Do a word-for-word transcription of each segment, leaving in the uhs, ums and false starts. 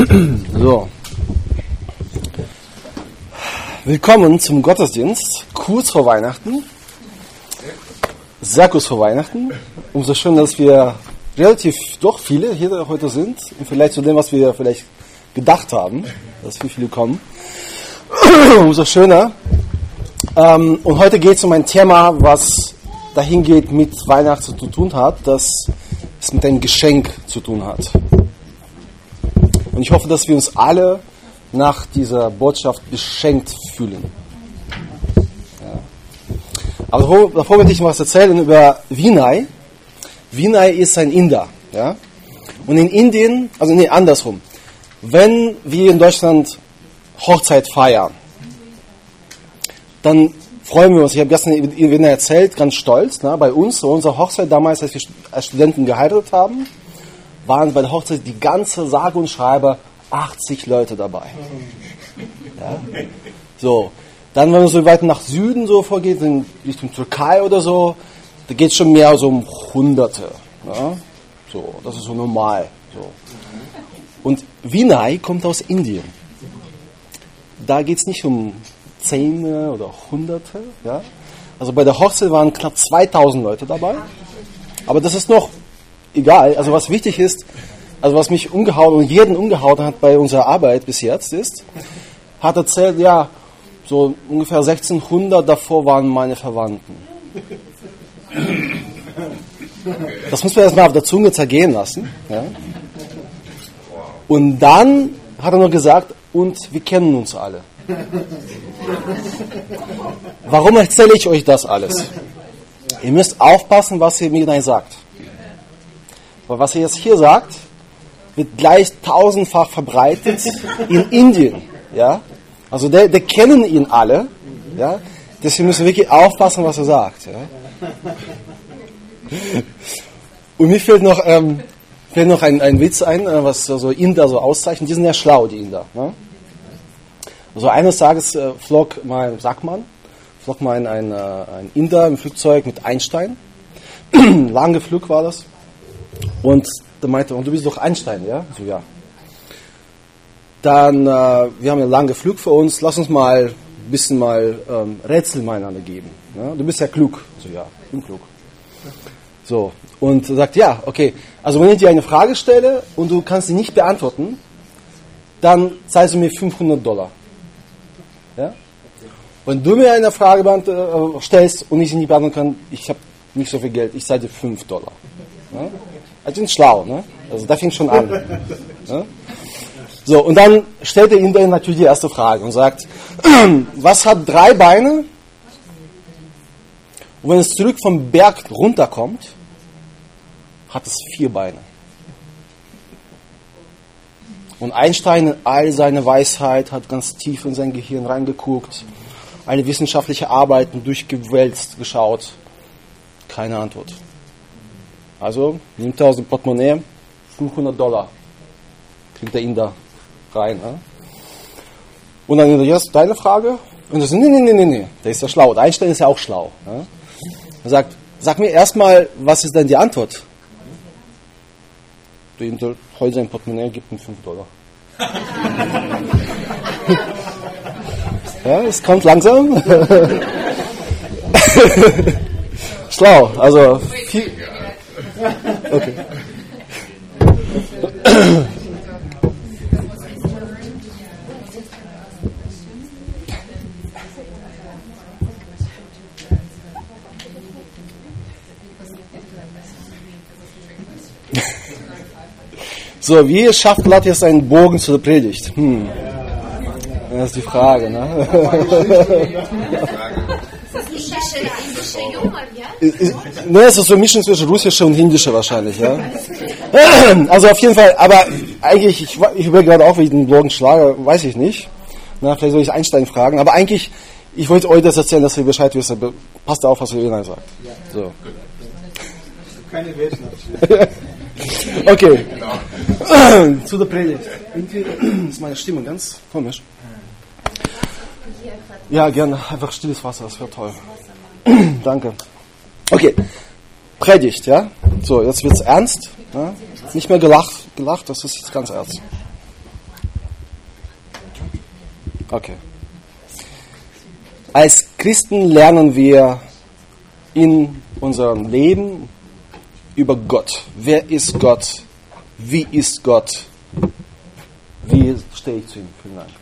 So. Willkommen zum Gottesdienst, kurz vor Weihnachten. Sehr kurz vor Weihnachten. Umso schön, dass wir relativ doch viele hier heute sind, im Vergleich zu dem, was wir vielleicht gedacht haben, dass viele, viele kommen. Umso schöner. Ähm, und heute geht es um ein Thema, was dahin geht, mit Weihnachten zu tun hat, das es mit einem Geschenk zu tun hat. Und ich hoffe, dass wir uns alle nach dieser Botschaft beschenkt fühlen. Ja. Aber davor, davor möchte ich was erzählen über Vinay. Vinay ist ein Inder. Ja? Und in Indien, also nee, andersrum. Wenn wir in Deutschland Hochzeit feiern, dann freuen wir uns. Ich habe gestern Vinay erzählt, ganz stolz, ne, bei uns, bei unserer Hochzeit damals, als wir als Studenten geheiratet haben, waren bei der Hochzeit die ganze sage und schreibe achtzig Leute dabei. Ja? So, dann wenn man so weit nach Süden so vorgeht, in Richtung Türkei oder so, da geht es schon mehr so um Hunderte. Ja? So, das ist so normal. So. Und Vinay kommt aus Indien. Da geht es nicht um Zehne oder Hunderte. Ja? Also bei der Hochzeit waren knapp zweitausend Leute dabei. Aber das ist noch egal. Also was wichtig ist, also was mich umgehauen und jeden umgehauen hat bei unserer Arbeit bis jetzt ist, hat erzählt, ja, so ungefähr sechzehnhundert davor waren meine Verwandten. Das muss man erstmal auf der Zunge zergehen lassen. Ja? Und dann hat er noch gesagt, und wir kennen uns alle. Warum erzähle ich euch das alles? Ihr müsst aufpassen, was ihr mir sagt. Weil was er jetzt hier sagt, wird gleich tausendfach verbreitet in Indien. Ja? Also der, der kennen ihn alle. Ja? Deswegen müssen wir wirklich aufpassen, was er sagt. Ja? Und mir fällt noch, ähm, fällt noch ein, ein Witz ein, was so Inder so auszeichnet. Die sind ja schlau, die Inder. Ne? Also eines Tages äh, flog mal, sagt man, flog mal ein, ein, ein Inder im Flugzeug mit Einstein. Lange Flug war das. Und der meinte, und du bist doch Einstein, ja? So, ja. Dann, äh, wir haben einen langen Flug vor uns, lass uns mal ein bisschen mal ähm, Rätsel miteinander geben. Ja? Du bist ja klug. So, ja, ich bin klug. So, und er sagt, ja, okay, also wenn ich dir eine Frage stelle und du kannst sie nicht beantworten, dann zahlst du mir fünfhundert Dollar. Ja? Wenn du mir eine Frage beant- äh, stellst und ich sie nicht beantworten kann, ich habe nicht so viel Geld, ich zahle dir fünf Dollar. Ja? Also sind schlau, ne? Also da fängt schon an. Ja? So, und dann stellt er ihm dann natürlich die erste Frage und sagt, was hat drei Beine? Und wenn es zurück vom Berg runterkommt, hat es vier Beine. Und Einstein in all seine Weisheit hat ganz tief in sein Gehirn reingeguckt, eine wissenschaftliche Arbeit durchgewälzt, geschaut. Keine Antwort. Also nimmt er aus dem Portemonnaie fünfhundert Dollar, kriegt er ihn da rein. Ja? Und dann jetzt deine Frage. Und er sagt, nee, nee, nee, nee, nee, der ist ja schlau. Der Einstein ist ja auch schlau. Ja? Er sagt, sag mir erstmal, was ist denn die Antwort? Der Inter holt sein Portemonnaie, gibt ihm fünf Dollar. Ja, es kommt langsam. Schlau, also viel. Okay. So, wie schafft Gott jetzt einen Bogen zu der Predigt? Hm. Das ist die Frage, ne? Ne, es ist so eine Mischung zwischen russischer und hindischer wahrscheinlich, ja. Also auf jeden Fall, aber eigentlich, ich, ich überlege gerade auch, wie ich den Bogen schlage, weiß ich nicht. Na, vielleicht soll ich Einstein fragen, aber eigentlich, ich wollte euch das erzählen, dass ihr Bescheid wisst, aber passt auf, was ihr Ihnen sagt. So. Keine Weltnation. Okay. Zu der Predigt. Das ist meine Stimme ganz komisch. Ja, gerne. Einfach stilles Wasser, das wäre toll. Danke. Okay. Predigt, ja? So, jetzt wird's ernst. Ja? Nicht mehr gelacht, gelacht, das ist jetzt ganz ernst. Okay. Als Christen lernen wir in unserem Leben über Gott. Wer ist Gott? Wie ist Gott? Wie stehe ich zu ihm? Vielen Dank.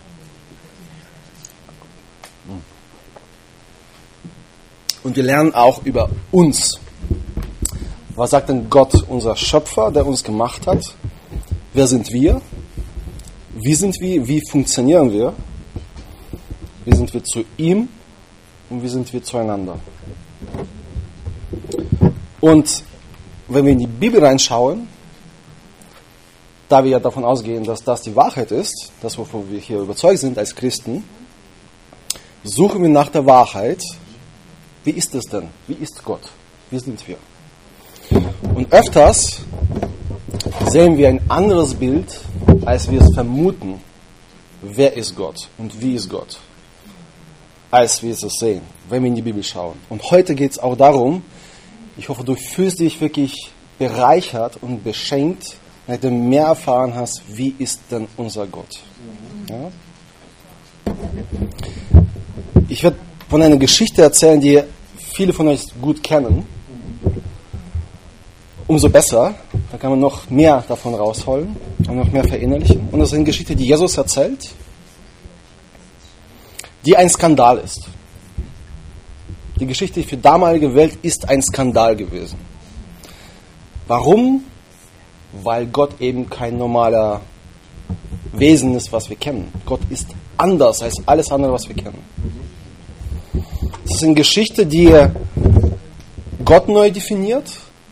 Und wir lernen auch über uns. Was sagt denn Gott, unser Schöpfer, der uns gemacht hat? Wer sind wir? Wie sind wir? Wie funktionieren wir? Wie sind wir zu ihm? Und wie sind wir zueinander? Und wenn wir in die Bibel reinschauen, da wir ja davon ausgehen, dass das die Wahrheit ist, das wovon wir hier überzeugt sind als Christen, suchen wir nach der Wahrheit. Wie ist es denn? Wie ist Gott? Wie sind wir? Und öfters sehen wir ein anderes Bild, als wir es vermuten. Wer ist Gott und wie ist Gott? Als wir es sehen, wenn wir in die Bibel schauen. Und heute geht es auch darum, ich hoffe, du fühlst dich wirklich bereichert und beschenkt, weil du mehr erfahren hast, wie ist denn unser Gott. Ja? Ich werde von einer Geschichte erzählen, die viele von euch gut kennen. Umso besser, da kann man noch mehr davon rausholen und noch mehr verinnerlichen. Und das ist eine Geschichte, die Jesus erzählt, die ein Skandal ist. Die Geschichte für die damalige Welt ist ein Skandal gewesen. Warum? Weil Gott eben kein normaler Wesen ist, was wir kennen. Gott ist anders als alles andere, was wir kennen. Es ist eine Geschichte, die Gott neu definiert.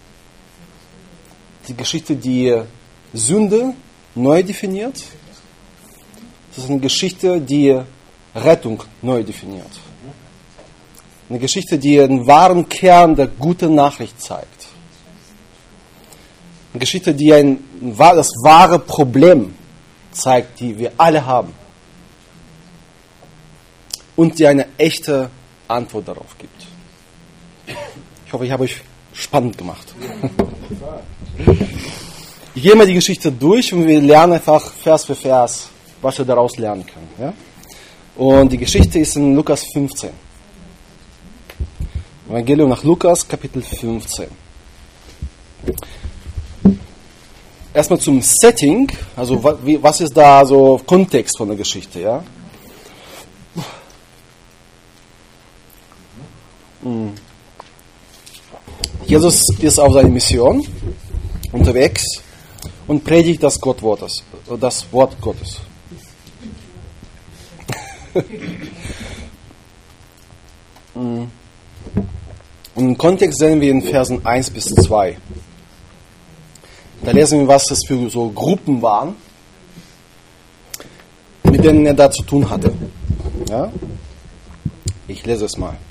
Die Geschichte, die Sünde neu definiert. Es ist eine Geschichte, die Rettung neu definiert. Eine Geschichte, die den wahren Kern der guten Nachricht zeigt. Eine Geschichte, die ein, das wahre Problem zeigt, die wir alle haben. Und die eine echte Antwort darauf gibt. Ich hoffe, ich habe euch spannend gemacht. Ich gehe mal die Geschichte durch und wir lernen einfach Vers für Vers, was wir daraus lernen können. Ja? Und die Geschichte ist in Lukas fünfzehn. Evangelium nach Lukas, Kapitel fünfzehn. Erstmal zum Setting, also was ist da so Kontext von der Geschichte, ja? Jesus ist auf seiner Mission unterwegs und predigt das Gottwortes, das Wort Gottes. Und im Kontext sehen wir in Versen eins bis zwei. Da lesen wir, was das für so Gruppen waren, mit denen er da zu tun hatte. Ja? Ich lese es mal.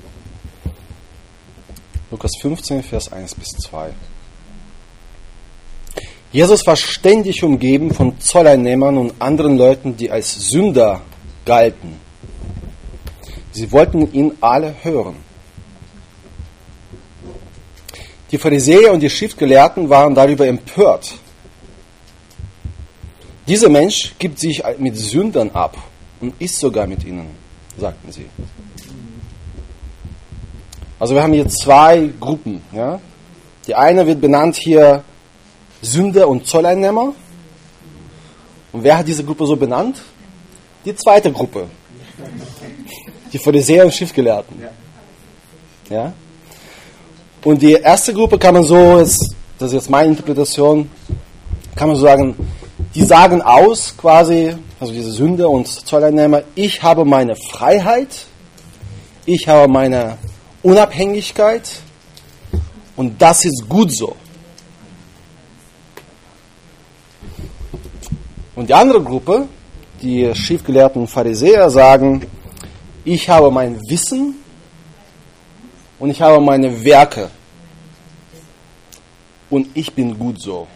Lukas fünfzehn, Vers eins bis zwei. Jesus war ständig umgeben von Zolleinnehmern und anderen Leuten, die als Sünder galten. Sie wollten ihn alle hören. Die Pharisäer und die Schriftgelehrten waren darüber empört. Dieser Mensch gibt sich mit Sündern ab und isst sogar mit ihnen, sagten sie. Also wir haben hier zwei Gruppen. Ja? Die eine wird benannt hier Sünder und Zolleinnehmer. Und wer hat diese Gruppe so benannt? Die zweite Gruppe. Die Pharisäer und Schriftgelehrten. Ja? Und die erste Gruppe kann man so, das ist jetzt meine Interpretation, kann man so sagen, die sagen aus quasi, also diese Sünder und Zolleinnehmer, ich habe meine Freiheit, ich habe meine Unabhängigkeit und das ist gut so. Und die andere Gruppe, die schriftgelehrten Pharisäer, sagen, ich habe mein Wissen und ich habe meine Werke und ich bin gut so.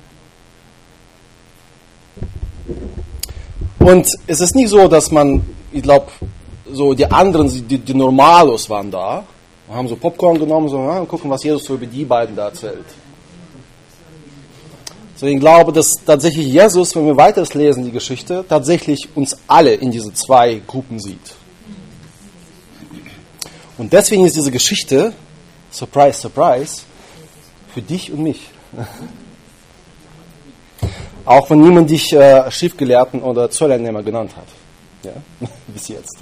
Und es ist nicht so, dass man, ich glaube, so die anderen, die, die Normalos waren da, haben so Popcorn genommen, so ja, gucken, was Jesus so über die beiden da erzählt. So, ich glaube, dass tatsächlich Jesus, wenn wir weiter lesen, die Geschichte, tatsächlich uns alle in diese zwei Gruppen sieht. Und deswegen ist diese Geschichte, surprise, surprise, für dich und mich. Auch wenn niemand dich äh, Schriftgelehrten oder Zolleinnehmer genannt hat. Ja? Bis jetzt.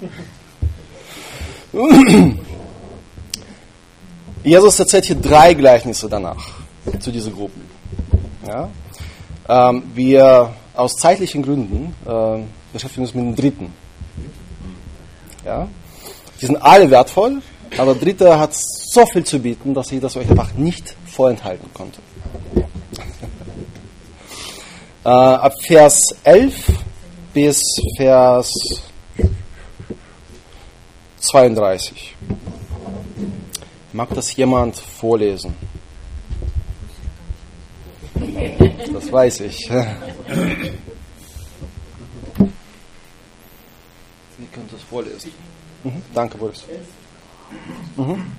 Jesus erzählt hier drei Gleichnisse danach zu diesen Gruppen. Ja? Ähm, wir aus zeitlichen Gründen äh, beschäftigen uns mit dem dritten. Ja? Die sind alle wertvoll, aber der dritte hat so viel zu bieten, dass ich das euch einfach nicht vorenthalten konnte. äh, ab Vers elf bis Vers zweiunddreißig. Mag das jemand vorlesen? Das weiß ich. Ihr könnt das vorlesen. Mhm. Danke, Boris. Mhm.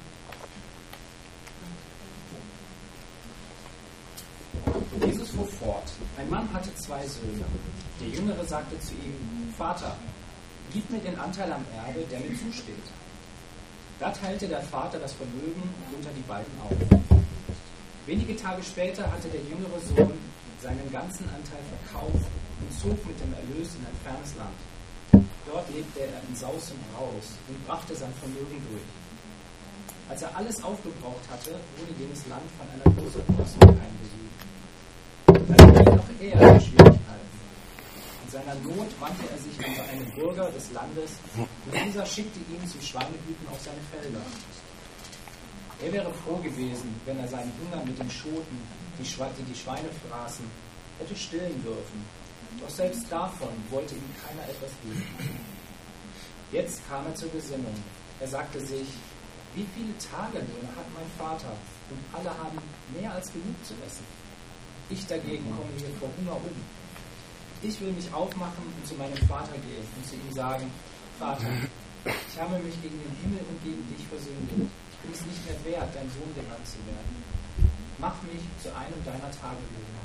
Jesus fuhr fort. Ein Mann hatte zwei Söhne. Der Jüngere sagte zu ihm: Vater, gib mir den Anteil am Erbe, der mir zusteht. Da teilte der Vater das Vermögen unter die beiden auf. Wenige Tage später hatte der jüngere Sohn seinen ganzen Anteil verkauft und zog mit dem Erlös in ein fernes Land. Dort lebte er in Saus und Braus und brachte sein Vermögen durch. Als er alles aufgebraucht hatte, wurde jenes Land von einer großen Hungersnot heimgesucht. Da geriet auch er in Schwierigkeiten. In seiner Not wandte er sich an einen Bürger des Landes und dieser schickte ihn zum Schweinehüten auf seine Felder. Er wäre froh gewesen, wenn er seinen Hunger mit den Schoten, die die Schweine fraßen, hätte stillen dürfen. Doch selbst davon wollte ihm keiner etwas geben. Jetzt kam er zur Besinnung. Er sagte sich: Wie viele Tagelöhne hat mein Vater und alle haben mehr als genug zu essen. Ich dagegen komme hier vor Hunger um. Ich will mich aufmachen und zu meinem Vater gehen und zu ihm sagen: Vater, ich habe mich gegen den Himmel und gegen dich versündigt. Ich bin es nicht mehr wert, dein Sohn genannt zu werden. Mach mich zu einem deiner Tagelöhner.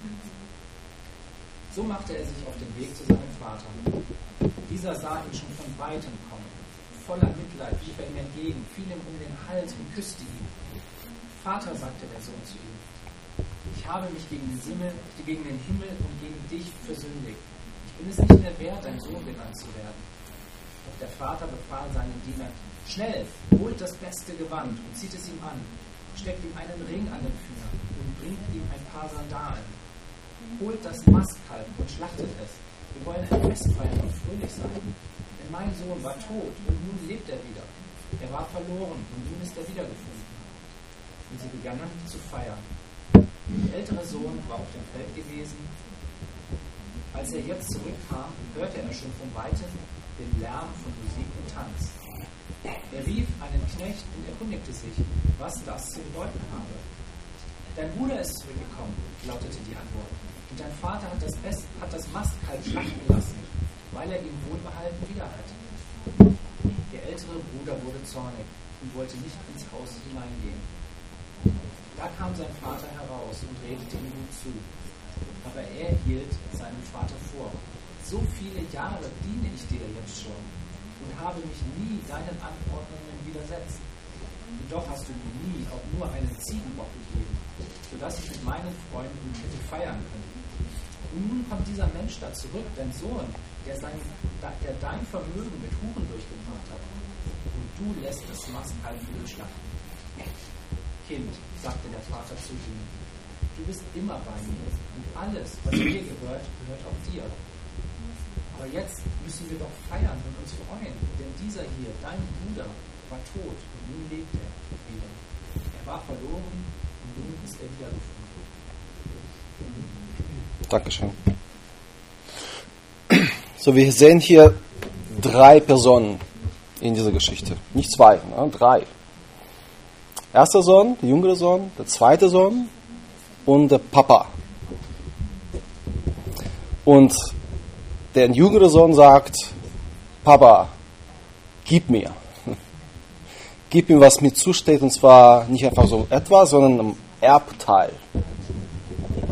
So machte er sich auf den Weg zu seinem Vater. Dieser sah ihn schon von weitem kommen. Voller Mitleid lief er ihm entgegen, fiel ihm um den Hals und küsste ihn. Vater, sagte der Sohn zu ihm, ich habe mich gegen den Himmel, gegen den Himmel und gegen dich versündigt. Ich bin es nicht mehr wert, dein Sohn genannt zu werden. Doch der Vater befahl seinen Dienern: Schnell, holt das beste Gewand und zieht es ihm an, steckt ihm einen Ring an den Finger und bringt ihm ein paar Sandalen. Holt das Mastkalb und schlachtet es. Wir wollen ein Fest feiern und fröhlich sein. Denn mein Sohn war tot und nun lebt er wieder. Er war verloren und nun ist er wiedergefunden. Und sie begannen zu feiern. Der ältere Sohn war auf dem Feld gewesen. Als er jetzt zurückkam, hörte er schon von weitem den Lärm von Musik und Tanz. Er rief einen Knecht und erkundigte sich, was das zu bedeuten habe. Dein Bruder ist zurückgekommen, lautete die Antwort. Und dein Vater hat das, Best, hat das Mastkalb schlachten lassen, weil er ihn wohlbehalten wieder hat. Der ältere Bruder wurde zornig und wollte nicht ins Haus hineingehen. Da kam sein Vater heraus und redete ihm gut zu. Aber er hielt seinem Vater vor: So viele Jahre diene ich dir jetzt schon und habe mich nie deinen Anordnungen widersetzt. Und doch hast du mir nie auch nur einen Ziegenbock gegeben, sodass ich mit meinen Freunden hätte feiern können. Und nun kommt dieser Mensch da zurück, dein Sohn, der, sein, der dein Vermögen mit Huren durchgebracht hat. Und du lässt das Mastkalb für ihn schlachten. Kind, sagte der Vater zu ihm, du bist immer bei mir und alles, was dir gehört, gehört auch dir. Aber jetzt müssen wir doch feiern und uns freuen, denn dieser hier, dein Bruder, war tot und nun lebt er wieder. Er war verloren und nun ist er wiedergefunden. Dankeschön. So, wir sehen hier drei Personen in dieser Geschichte. Nicht zwei, ne? Drei. Erster Sohn, der jüngere Sohn, der zweite Sohn und der Papa. Und der jüngere Sohn sagt: Papa, gib mir. Gib mir, was mir zusteht, und zwar nicht einfach so etwas, sondern ein Erbteil.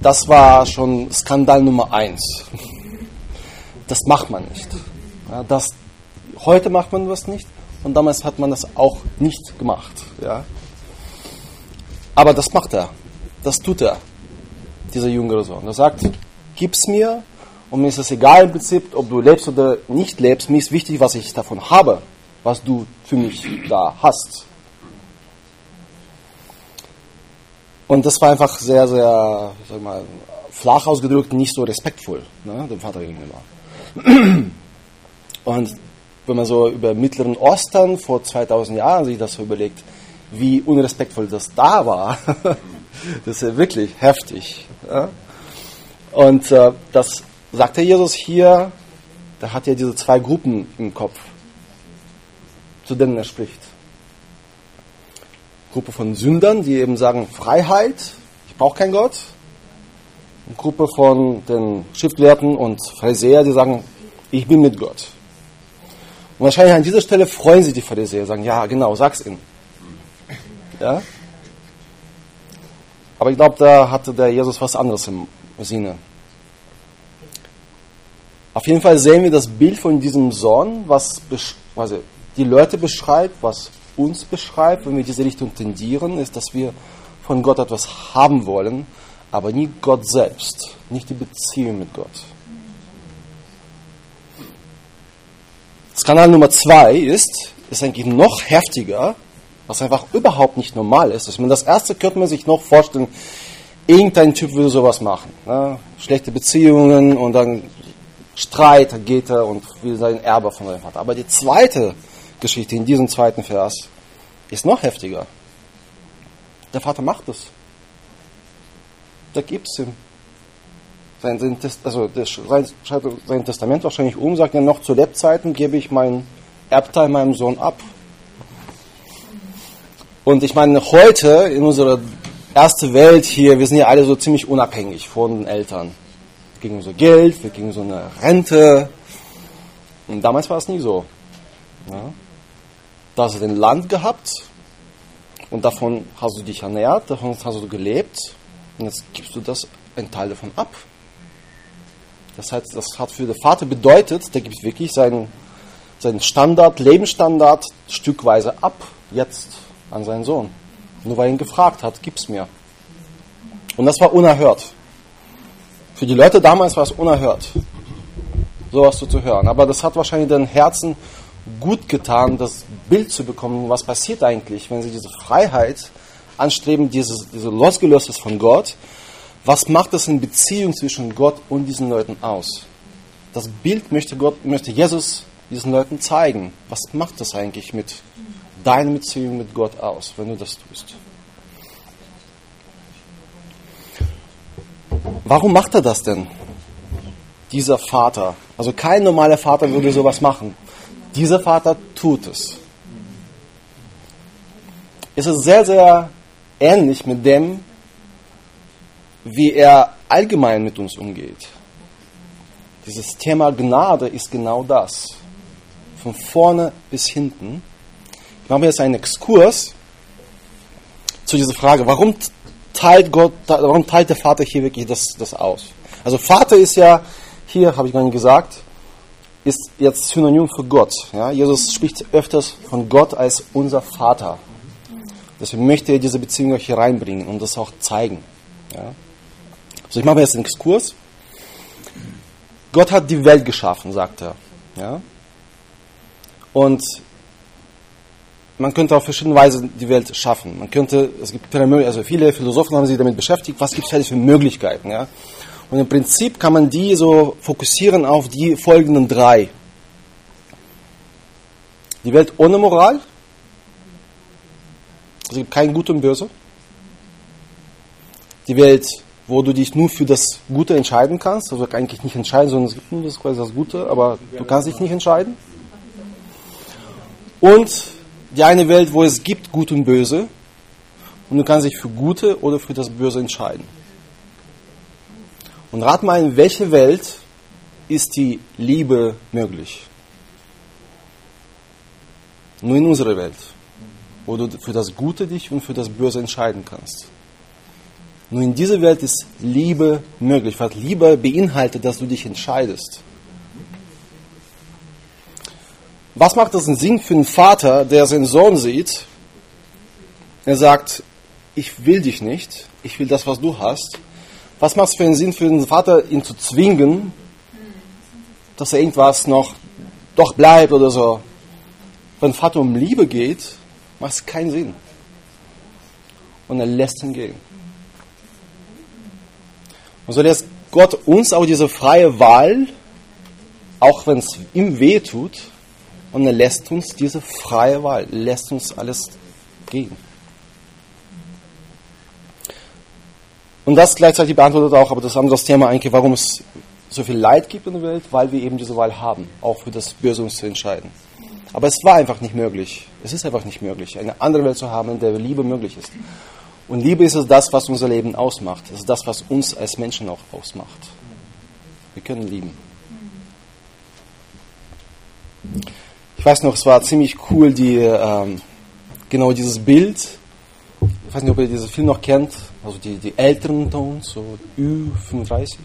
das war schon Skandal Nummer eins. Das macht man nicht. Ja, das, heute macht man das nicht und damals hat man das auch nicht gemacht. Ja. Aber das macht er. Das tut er, dieser jüngere Sohn. Er sagt, gib's mir und mir ist es egal im Prinzip, ob du lebst oder nicht lebst. Mir ist wichtig, was ich davon habe, was du für mich da hast. Und das war einfach sehr, sehr, sag mal, flach ausgedrückt, nicht so respektvoll, ne, dem Vater gegenüber. Und wenn man so über Mittleren Osten vor zweitausend Jahren sich das so überlegt, wie unrespektvoll das da war, das ist ja wirklich heftig. Ja? Und äh, das sagt der Jesus hier, da hat er diese zwei Gruppen im Kopf, zu denen er spricht. Gruppe von Sündern, die eben sagen, Freiheit, ich brauche keinen Gott. Eine Gruppe von den Schriftgelehrten und Pharisäer, die sagen, ich bin mit Gott. Und wahrscheinlich an dieser Stelle freuen sich die Pharisäer, sagen, ja genau, sag's ihnen. Ja? Aber ich glaube, da hatte der Jesus was anderes im Sinne. Auf jeden Fall sehen wir das Bild von diesem Sohn, was also die Leute beschreibt, was uns beschreibt, wenn wir diese Richtung tendieren, ist, dass wir von Gott etwas haben wollen, aber nie Gott selbst, nicht die Beziehung mit Gott. Skandal Nummer zwei ist, ist eigentlich noch heftiger, was einfach überhaupt nicht normal ist. Ich meine, das erste könnte man sich noch vorstellen, irgendein Typ würde sowas machen. Ne? Schlechte Beziehungen und dann Streit, da geht er und will sein Erbe von seinem Vater. Aber die zweite Geschichte in diesem zweiten Vers ist noch heftiger. Der Vater macht es. Da gibt es ihm. Sein, sein, also der schreibt sein Testament wahrscheinlich um, sagt er, noch zu Lebzeiten gebe ich meinen Erbteil meinem Sohn ab. Und ich meine, heute in unserer ersten Welt hier, wir sind ja alle so ziemlich unabhängig von den Eltern. Wir kriegen so Geld, wir kriegen so eine Rente. Und damals war es nie so. Ja. Da hast du ein Land gehabt und davon hast du dich ernährt, davon hast du gelebt und jetzt gibst du das einen Teil davon ab. Das heißt, das hat für den Vater bedeutet, der gibt wirklich seinen, seinen Standard, Lebensstandard stückweise ab, jetzt an seinen Sohn. Nur weil er ihn gefragt hat, gib's mir. Und das war unerhört. Für die Leute damals war es unerhört, sowas so zu hören. Aber das hat wahrscheinlich den Herzen gut getan, das Bild zu bekommen, was passiert eigentlich, wenn sie diese Freiheit anstreben, dieses, diese Losgelöstes von Gott. Was macht das in Beziehung zwischen Gott und diesen Leuten aus? Das Bild möchte Gott, möchte Jesus diesen Leuten zeigen. Was macht das eigentlich mit deiner Beziehung mit Gott aus, wenn du das tust? Warum macht er das denn? Dieser Vater. Also kein normaler Vater würde sowas machen. Dieser Vater tut es. Es ist sehr, sehr ähnlich mit dem, wie er allgemein mit uns umgeht. Dieses Thema Gnade ist genau das. Von vorne bis hinten. Ich mache jetzt einen Exkurs zu dieser Frage, warum teilt Gott, warum teilt der Vater hier wirklich das, das aus? Also Vater ist ja, hier habe ich gar nicht gesagt, ist jetzt Synonym für Gott. Ja? Jesus spricht öfters von Gott als unser Vater. Deswegen möchte er diese Beziehung auch hier reinbringen und das auch zeigen. Ja? Also ich mache jetzt einen Exkurs. Gott hat die Welt geschaffen, sagt er. Ja? Und man könnte auf verschiedene Weise die Welt schaffen. Man könnte, es gibt also viele Philosophen haben sich damit beschäftigt, was gibt es für Möglichkeiten. Ja? Und im Prinzip kann man die so fokussieren auf die folgenden drei. Die Welt ohne Moral. Es gibt kein Gut und Böse. Die Welt, wo du dich nur für das Gute entscheiden kannst. Also eigentlich nicht entscheiden, sondern es gibt nur das, quasi das Gute, aber du kannst dich nicht entscheiden. Und die eine Welt, wo es gibt Gut und Böse. Und du kannst dich für Gute oder für das Böse entscheiden. Und rat mal, in welcher Welt ist die Liebe möglich? Nur in unserer Welt, wo du für das Gute dich und für das Böse entscheiden kannst. Nur in dieser Welt ist Liebe möglich, weil Liebe beinhaltet, dass du dich entscheidest. Was macht das einen Sinn für einen Vater, der seinen Sohn sieht? Er sagt, ich will dich nicht, ich will das, was du hast. Was macht es für einen Sinn für einen Vater, ihn zu zwingen, dass er irgendwas noch doch bleibt oder so? Wenn Vater um Liebe geht, macht es keinen Sinn. Und er lässt ihn gehen. Und so lässt Gott uns auch diese freie Wahl, auch wenn es ihm weh tut, und er lässt uns diese freie Wahl, lässt uns alles gehen. Und das gleichzeitig beantwortet auch, aber das ist ein anderes Thema eigentlich, warum es so viel Leid gibt in der Welt, weil wir eben diese Wahl haben, auch für das Böse uns zu entscheiden. Aber es war einfach nicht möglich. Es ist einfach nicht möglich, eine andere Welt zu haben, in der Liebe möglich ist. Und Liebe ist es das, was unser Leben ausmacht. Es ist das, was uns als Menschen auch ausmacht. Wir können lieben. Ich weiß noch, es war ziemlich cool, die, ähm, genau dieses Bild. Ich weiß nicht, ob ihr diesen Film noch kennt. Also die, die älteren Tones, so Ü fünfunddreißig.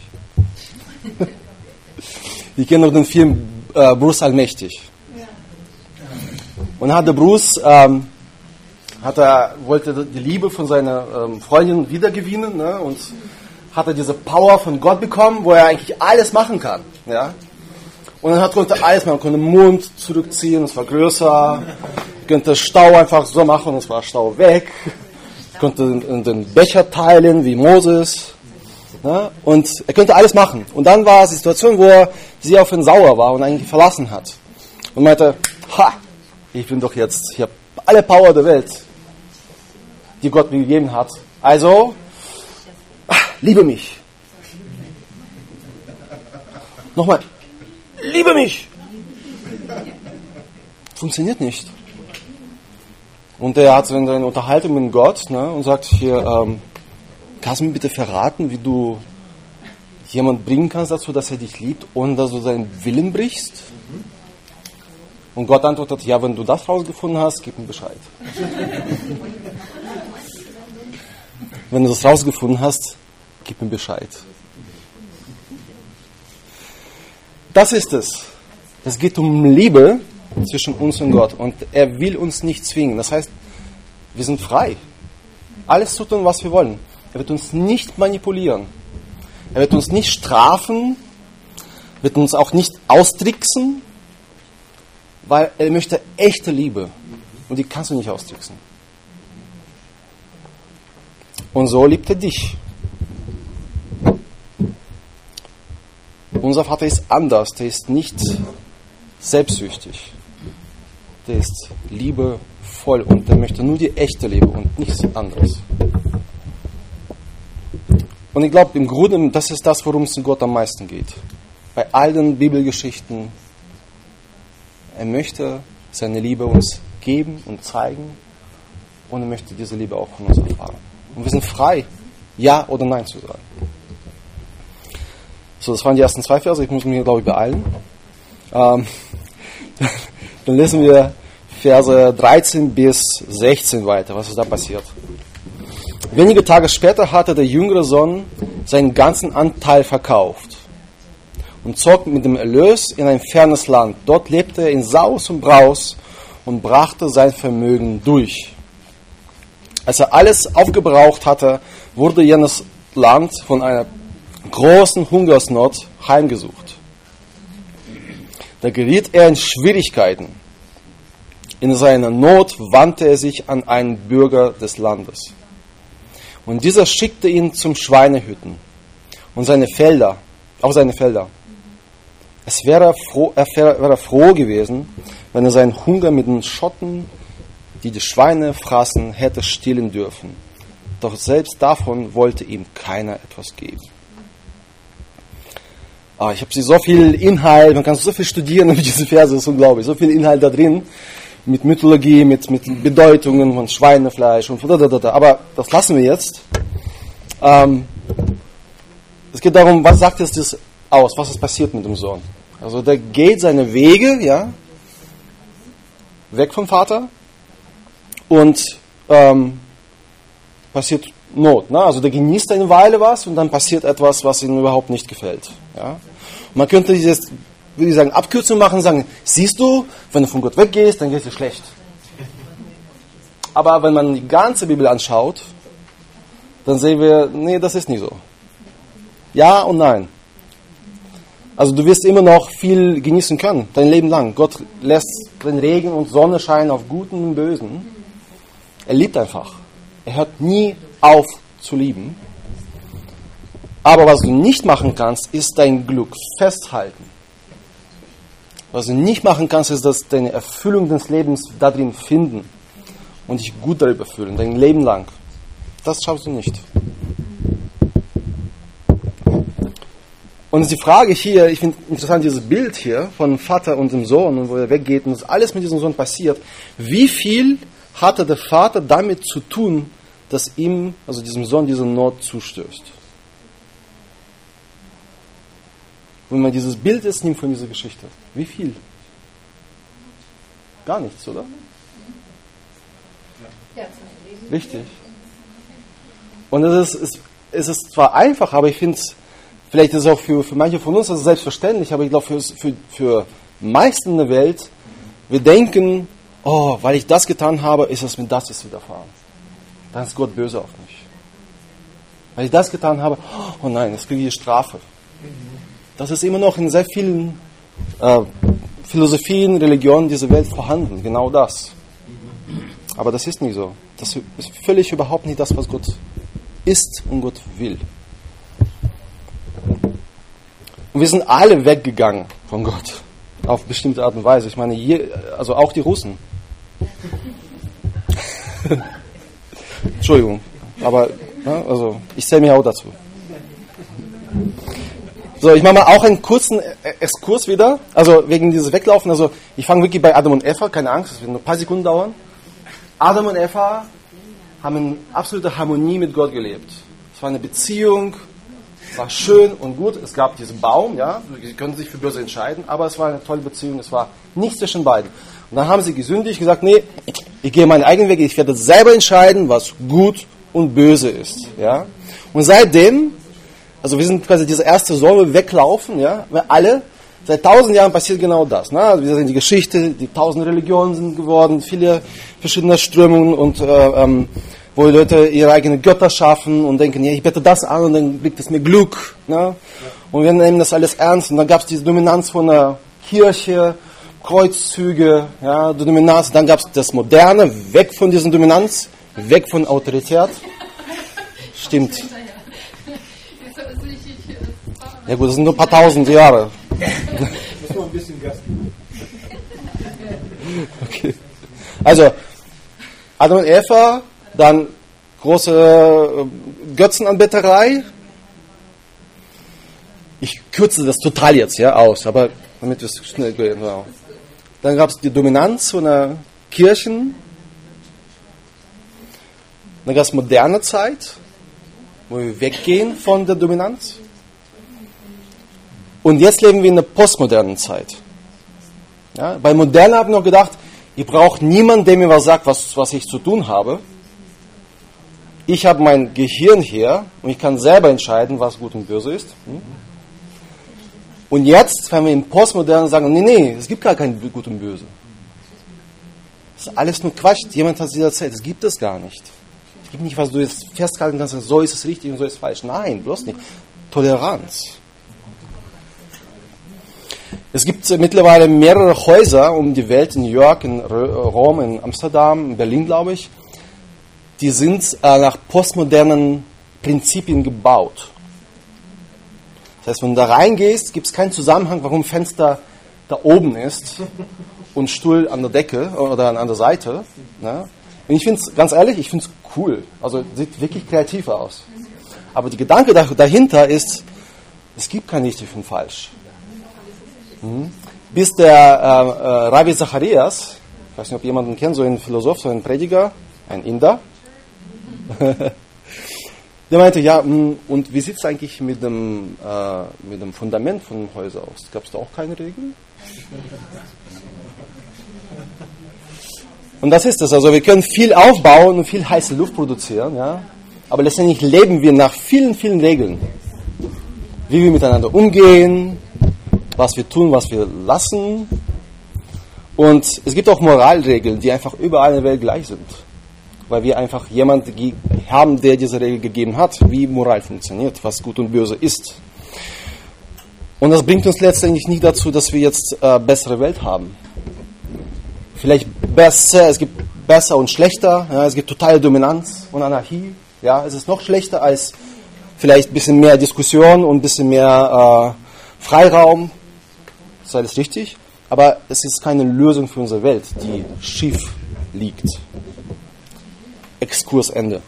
Die kennen noch den Film äh, Bruce Allmächtig. Und hat der Bruce, ähm, hat er, wollte die Liebe von seiner ähm, Freundin wiedergewinnen, ne, und hat er diese Power von Gott bekommen, wo er eigentlich alles machen kann. Ja? Und dann hat, konnte alles machen, konnte den Mund zurückziehen, es war größer, konnte Stau einfach so machen, es war Stau weg, konnte den, den Becher teilen wie Moses. Ne? Und er könnte alles machen. Und dann war es die Situation, wo er sie auf ihn sauer war und eigentlich verlassen hat. Und meinte, ha, ich bin doch jetzt, ich habe alle Power der Welt, die Gott mir gegeben hat. Also, ach, liebe mich. Nochmal, liebe mich. Funktioniert nicht. Und er hat so eine Unterhaltung mit Gott, ne, und sagt hier, ähm, kannst du mir bitte verraten, wie du jemanden bringen kannst dazu, dass er dich liebt, ohne dass du seinen Willen brichst? Und Gott antwortet, ja, wenn du das rausgefunden hast, gib mir Bescheid. Wenn du das rausgefunden hast, gib mir Bescheid. Das ist es. Es geht um Liebe zwischen uns und Gott. Und er will uns nicht zwingen. Das heißt, wir sind frei. Alles zu tun, was wir wollen. Er wird uns nicht manipulieren. Er wird uns nicht strafen. Wird uns auch nicht austricksen. Weil er möchte echte Liebe. Und die kannst du nicht austricksen. Und so liebt er dich. Unser Vater ist anders. Der ist nicht selbstsüchtig. Der ist liebevoll und der möchte nur die echte Liebe und nichts anderes. Und ich glaube, im Grunde, das ist das, worum es in Gott am meisten geht. Bei all den Bibelgeschichten, er möchte seine Liebe uns geben und zeigen und er möchte diese Liebe auch von uns erfahren. Und wir sind frei, Ja oder Nein zu sagen. So, das waren die ersten zwei Verse, ich muss mich, glaube ich, beeilen. Ähm, dann lesen wir Verse dreizehn bis sechzehn weiter, was ist da passiert. Wenige Tage später hatte der jüngere Sohn seinen ganzen Anteil verkauft und zog mit dem Erlös in ein fernes Land. Dort lebte er in Saus und Braus und brachte sein Vermögen durch. Als er alles aufgebraucht hatte, wurde jenes Land von einer großen Hungersnot heimgesucht. Da geriet er in Schwierigkeiten. In seiner Not wandte er sich an einen Bürger des Landes. Und dieser schickte ihn zum Schweinehüten und seine Felder, auf seine Felder. Es wäre froh, er wäre froh gewesen, wenn er seinen Hunger mit den Schotten, die die Schweine fraßen, hätte stillen dürfen. Doch selbst davon wollte ihm keiner etwas geben. Ah, ich habe sie so viel Inhalt, man kann so viel studieren über diese Verse, das ist unglaublich, so viel Inhalt da drin, mit Mythologie, mit, mit Bedeutungen von Schweinefleisch und da, da, da, da. Aber das lassen wir jetzt. Ähm, es geht darum, was sagt jetzt das aus, was ist passiert mit dem Sohn? Also der geht seine Wege, ja, weg vom Vater und ähm, passiert Not. Ne? Also der genießt eine Weile was und dann passiert etwas, was ihm überhaupt nicht gefällt. Ja? Und man könnte dieses, würde ich sagen, Abkürzung machen und sagen, siehst du, wenn du von Gott weggehst, dann geht es dir schlecht. Aber wenn man die ganze Bibel anschaut, dann sehen wir, nee, das ist nicht so. Ja und nein. Also du wirst immer noch viel genießen können, dein Leben lang. Gott lässt den Regen und Sonne scheinen auf Guten und Bösen. Er liebt einfach. Er hört nie auf zu lieben. Aber was du nicht machen kannst, ist dein Glück festhalten. Was du nicht machen kannst, ist, dass deine Erfüllung des Lebens da drin finden und dich gut darüber fühlen, dein Leben lang. Das schaffst du nicht. Und die Frage hier, ich finde interessant dieses Bild hier von Vater und dem Sohn, und wo er weggeht und alles mit diesem Sohn passiert. Wie viel hatte der Vater damit zu tun, dass ihm, also diesem Sohn, diese Not zustößt? Wenn man dieses Bild jetzt nimmt von dieser Geschichte, wie viel? Gar nichts, oder? Richtig. Und es ist, es ist zwar einfach, aber ich finde es, vielleicht ist es auch für, für manche von uns das ist selbstverständlich, aber ich glaube, für, für, für meisten in der Welt, wir denken, oh, weil ich das getan habe, ist es mir das jetzt widerfahren. Dann ist Gott böse auf mich. Weil ich das getan habe, oh nein, jetzt kriege ich Strafe. Das ist immer noch in sehr vielen äh, Philosophien, Religionen dieser Welt vorhanden, genau das. Aber das ist nicht so. Das ist völlig überhaupt nicht das, was Gott ist und Gott will. Und wir sind alle weggegangen von Gott. Auf bestimmte Art und Weise. Ich meine, je, also auch die Russen. Entschuldigung. Aber ja, also ich zähle mich auch dazu. So, ich mache mal auch einen kurzen Exkurs wieder. Also wegen dieses Weglaufen. Also ich fange wirklich bei Adam und Eva. Keine Angst, es wird nur ein paar Sekunden dauern. Adam und Eva haben in absoluter Harmonie mit Gott gelebt. Es war eine Beziehung. Es war schön und gut. Es gab diesen Baum, ja. Sie können sich für böse entscheiden, aber es war eine tolle Beziehung. Es war nichts zwischen beiden. Und dann haben sie gesündigt, gesagt, nee, ich gehe meinen eigenen Weg. Ich werde selber entscheiden, was gut und böse ist, ja. Und seitdem, also wir sind quasi diese erste Säule weglaufen, ja. Weil alle, seit tausend Jahren passiert genau das, ne. Also wir sehen die Geschichte, die tausend Religionen sind geworden, viele verschiedene Strömungen und, äh, ähm, wo die Leute ihre eigenen Götter schaffen und denken, ja, ich bete das an und dann bringt es mir Glück. Ne? Ja. Und wir nehmen das alles ernst. Und dann gab es diese Dominanz von der Kirche, Kreuzzüge, ja, die Dominanz. Dann gab es das Moderne, weg von dieser Dominanz, weg von Autorität. Stimmt. Ja gut, das sind nur ein paar tausend Jahre. Muss man ein bisschen Gas geben. Okay. Also, Adam und Eva, dann große Götzenanbeterei. Ich kürze das total jetzt ja, aus, aber damit wir es schnell gehen. Genau. Dann gab es die Dominanz von der Kirchen. Dann gab es moderne Zeit, wo wir weggehen von der Dominanz. Und jetzt leben wir in der postmodernen Zeit. Ja, bei Moderne habe ich noch gedacht, ich brauche niemanden, der mir was sagt, was, was ich zu tun habe. Ich habe mein Gehirn hier und ich kann selber entscheiden, was gut und böse ist. Und jetzt, wenn wir im Postmodernen sagen, nee, nee, es gibt gar kein Gut und Böse. Das ist alles nur Quatsch. Jemand hat es dir erzählt, es gibt es gar nicht. Es gibt nicht, was du jetzt festhalten kannst, so ist es richtig und so ist es falsch. Nein, bloß nicht. Toleranz. Es gibt mittlerweile mehrere Häuser um die Welt, in New York, in Rom, in Amsterdam, in Berlin, glaube ich. Die sind äh, nach postmodernen Prinzipien gebaut. Das heißt, wenn du da reingehst, gibt es keinen Zusammenhang, warum Fenster da oben ist und Stuhl an der Decke oder an der Seite. Ne? Und ich finde es, ganz ehrlich, ich finde es cool. Also sieht wirklich kreativ aus. Aber der Gedanke dahinter ist, es gibt kein richtig und falsch. Mhm. Bis der äh, äh, Ravi Zacharias, ich weiß nicht, ob jemanden kennt, so ein Philosoph, so ein Prediger, ein Inder, der meinte, ja, und wie sieht es eigentlich mit dem, äh, mit dem Fundament von dem Häuser aus? Gab es da auch keine Regeln? Und das ist es. Also wir können viel aufbauen und viel heiße Luft produzieren, ja. aber letztendlich leben wir nach vielen, vielen Regeln. Wie wir miteinander umgehen, was wir tun, was wir lassen. Und es gibt auch Moralregeln, die einfach überall in der Welt gleich sind. Weil wir einfach jemanden haben, der diese Regel gegeben hat, wie Moral funktioniert, was gut und böse ist. Und das bringt uns letztendlich nicht dazu, dass wir jetzt äh, bessere Welt haben. Vielleicht besser, es gibt besser und schlechter, ja, es gibt totale Dominanz und Anarchie. Ja, es ist noch schlechter als vielleicht ein bisschen mehr Diskussion und ein bisschen mehr äh, Freiraum. Das ist alles richtig. Aber es ist keine Lösung für unsere Welt, die schief liegt. Exkursende.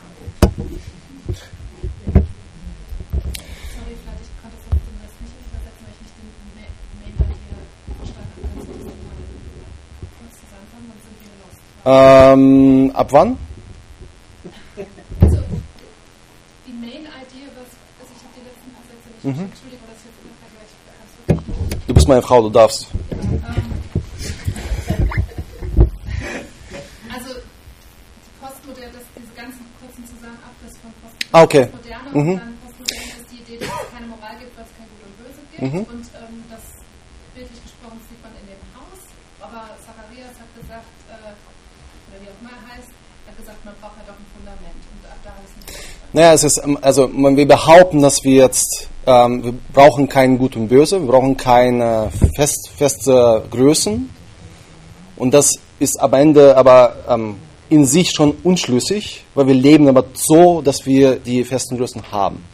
Ähm, ab wann? Also, die Main-Idee, was, also ich habe die letzten paar Sätze nicht, mhm. Entschuldigung, dass ich jetzt immer vergleiche, kannst du nicht. Du bist meine Frau, du darfst. Ja, ähm, also, Postmodell, das, diese ganzen kurzen Zusammenabschluss von Postmodell, ah, okay. Postmoderne mhm. und dann Postmodell ist die Idee, dass es keine Moral gibt, weil es kein Gut und Böse gibt. Mhm. Und ähm, das, bildlich gesprochen, sieht man in dem Haus. Aber Zacharias hat gesagt, äh, oder wie auch immer er heißt, hat gesagt, man braucht halt auch ein Fundament. Und ab da habe ich es nicht verstanden. Naja, es ist, also wir behaupten, dass wir jetzt, ähm, wir brauchen kein Gut und Böse, wir brauchen keine fest, feste Größen. Und das ist am Ende aber ähm, in sich schon unschlüssig, weil wir leben aber so, dass wir die festen Größen haben.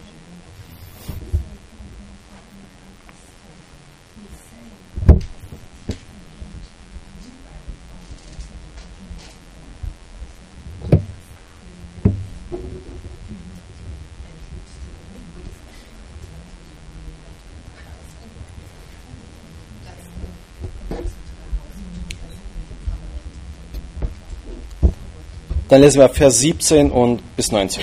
Dann lesen wir Vers siebzehn und bis neunzehn.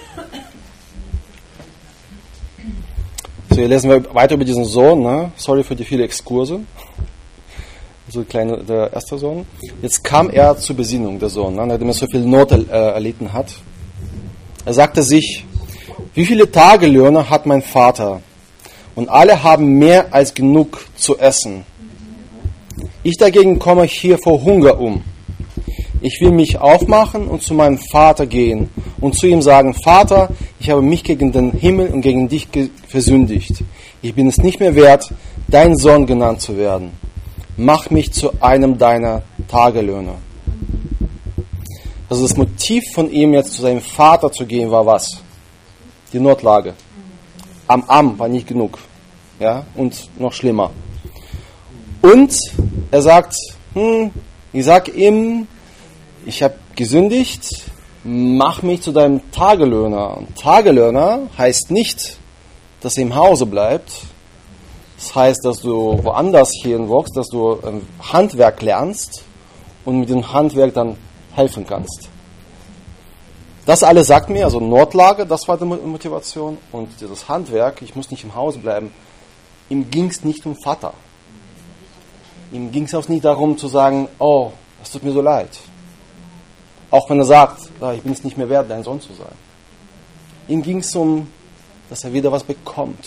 So, hier lesen wir weiter über diesen Sohn. Ne? Sorry für die vielen Exkurse. So kleine, der erste Sohn. Jetzt kam er zur Besinnung, der Sohn, ne? Nachdem er so viel Not äh, erlitten hat. Er sagte sich, wie viele Tagelöhne hat mein Vater? Und alle haben mehr als genug zu essen. Ich dagegen komme hier vor Hunger um. Ich will mich aufmachen und zu meinem Vater gehen und zu ihm sagen, Vater, ich habe mich gegen den Himmel und gegen dich versündigt. Ich bin es nicht mehr wert, dein Sohn genannt zu werden. Mach mich zu einem deiner Tagelöhner. Also das Motiv von ihm jetzt zu seinem Vater zu gehen war was? Die Notlage. Am Am war nicht genug. Ja? Und noch schlimmer. Und er sagt, hm, ich sag ihm, ich habe gesündigt, mach mich zu deinem Tagelöhner. Und Tagelöhner heißt nicht, dass er im Hause bleibt. Das heißt, dass du woanders hinwuchst, dass du ähm, Handwerk lernst und mit dem Handwerk dann helfen kannst. Das alles sagt mir, also Notlage, das war die Motivation. Und dieses Handwerk, ich muss nicht im Hause bleiben, ihm ging es nicht um Vater. Ihm ging es auch nicht darum zu sagen, oh, es tut mir so leid. Auch wenn er sagt, ich bin es nicht mehr wert, dein Sohn zu sein. Ihm ging es um, dass er wieder was bekommt.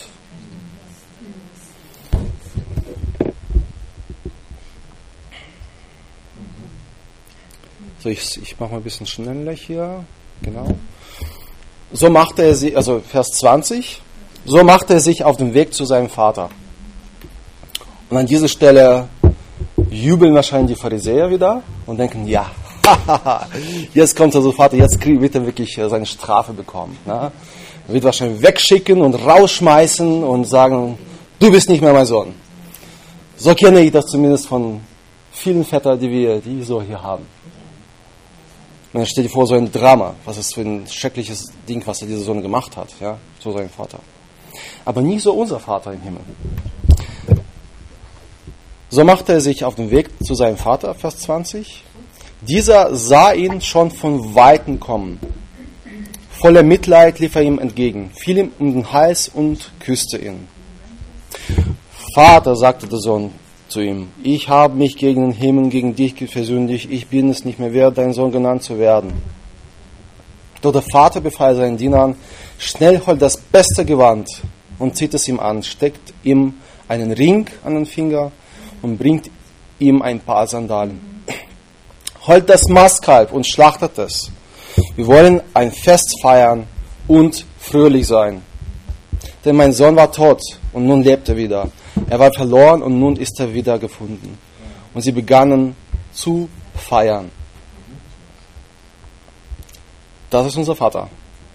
So, ich, ich mache mal ein bisschen schneller hier. Genau. So machte er sich, also Vers zwanzig, so machte er sich auf den Weg zu seinem Vater. Und an dieser Stelle jubeln wahrscheinlich die Pharisäer wieder und denken, ja, jetzt kommt also Vater, jetzt wird er wirklich seine Strafe bekommen. Ne? Er wird wahrscheinlich wegschicken und rausschmeißen und sagen, du bist nicht mehr mein Sohn. So kenne ich das zumindest von vielen Vätern, die wir die so hier haben. Und dann stell dir vor, so ein Drama, was ist für ein schreckliches Ding, was er dieser Sohn gemacht hat, ja, so sein Vater. Aber nicht so unser Vater im Himmel. So machte er sich auf den Weg zu seinem Vater, Vers zwanzig. Dieser sah ihn schon von Weitem kommen. Voller Mitleid lief er ihm entgegen, fiel ihm um den Hals und küsste ihn. Vater, sagte der Sohn zu ihm, ich habe mich gegen den Himmel, gegen dich versündigt, ich bin es nicht mehr wert, dein Sohn genannt zu werden. Doch der Vater befahl seinen Dienern, schnell holt das beste Gewand und zieht es ihm an, steckt ihm einen Ring an den Finger und bringt ihm ein paar Sandalen. Holt das Mastkalb und schlachtet es. Wir wollen ein Fest feiern und fröhlich sein. Denn mein Sohn war tot und nun lebt er wieder. Er war verloren und nun ist er wieder gefunden. Und sie begannen zu feiern. Das ist unser Vater.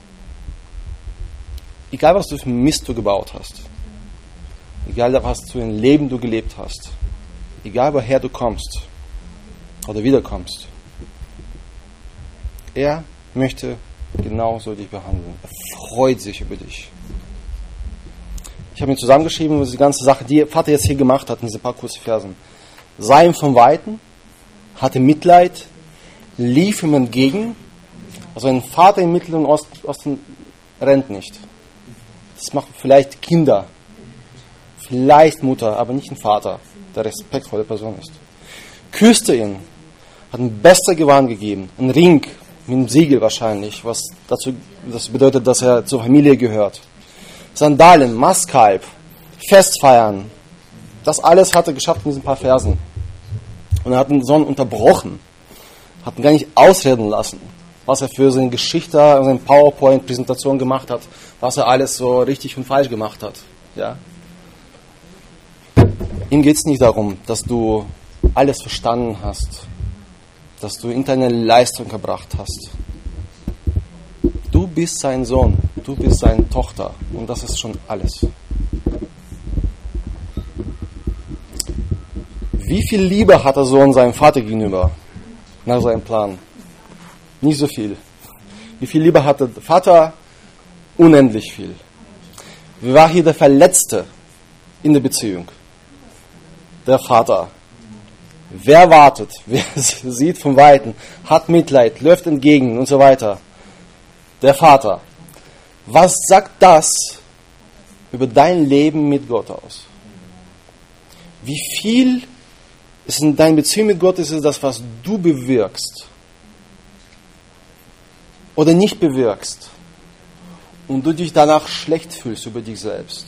Egal, was du für Mist du gebaut hast, egal, was für ein Leben du gelebt hast, egal, woher du kommst oder wiederkommst, er möchte genauso dich behandeln. Er freut sich über dich. Ich habe mir zusammengeschrieben, was die ganze Sache, die Vater jetzt hier gemacht hat, in diesen paar kurzen Versen. Sah ihm vom Weiten, hatte Mitleid, lief ihm entgegen. Also ein Vater im Mittleren Osten rennt nicht. Das machen vielleicht Kinder, vielleicht Mutter, aber nicht ein Vater, der respektvolle Person ist. Küsste ihn, hat ein bester Gewand gegeben, einen Ring mit einem Siegel wahrscheinlich, was dazu das bedeutet, dass er zur Familie gehört. Sandalen, Mastkalb, Festfeiern, das alles hat er geschafft in diesen paar Versen. Und er hat den Sohn unterbrochen, hat ihn gar nicht ausreden lassen, was er für seine Geschichte, seine PowerPoint-Präsentation gemacht hat, was er alles so richtig und falsch gemacht hat. Ja. Ihm geht es nicht darum, dass du alles verstanden hast, dass du in deine Leistung gebracht hast. Du bist sein Sohn, du bist seine Tochter und das ist schon alles. Wie viel Liebe hat der Sohn seinem Vater gegenüber nach seinem Plan? Nicht so viel. Wie viel Liebe hat der Vater? Unendlich viel. Wer war hier der Verletzte in der Beziehung? Der Vater. Wer wartet? Wer sieht von Weitem? Hat Mitleid, läuft entgegen und so weiter? Der Vater. Was sagt das über dein Leben mit Gott aus? Wie viel ist in deiner Beziehung mit Gott ist es das, was du bewirkst oder nicht bewirkst und du dich danach schlecht fühlst über dich selbst?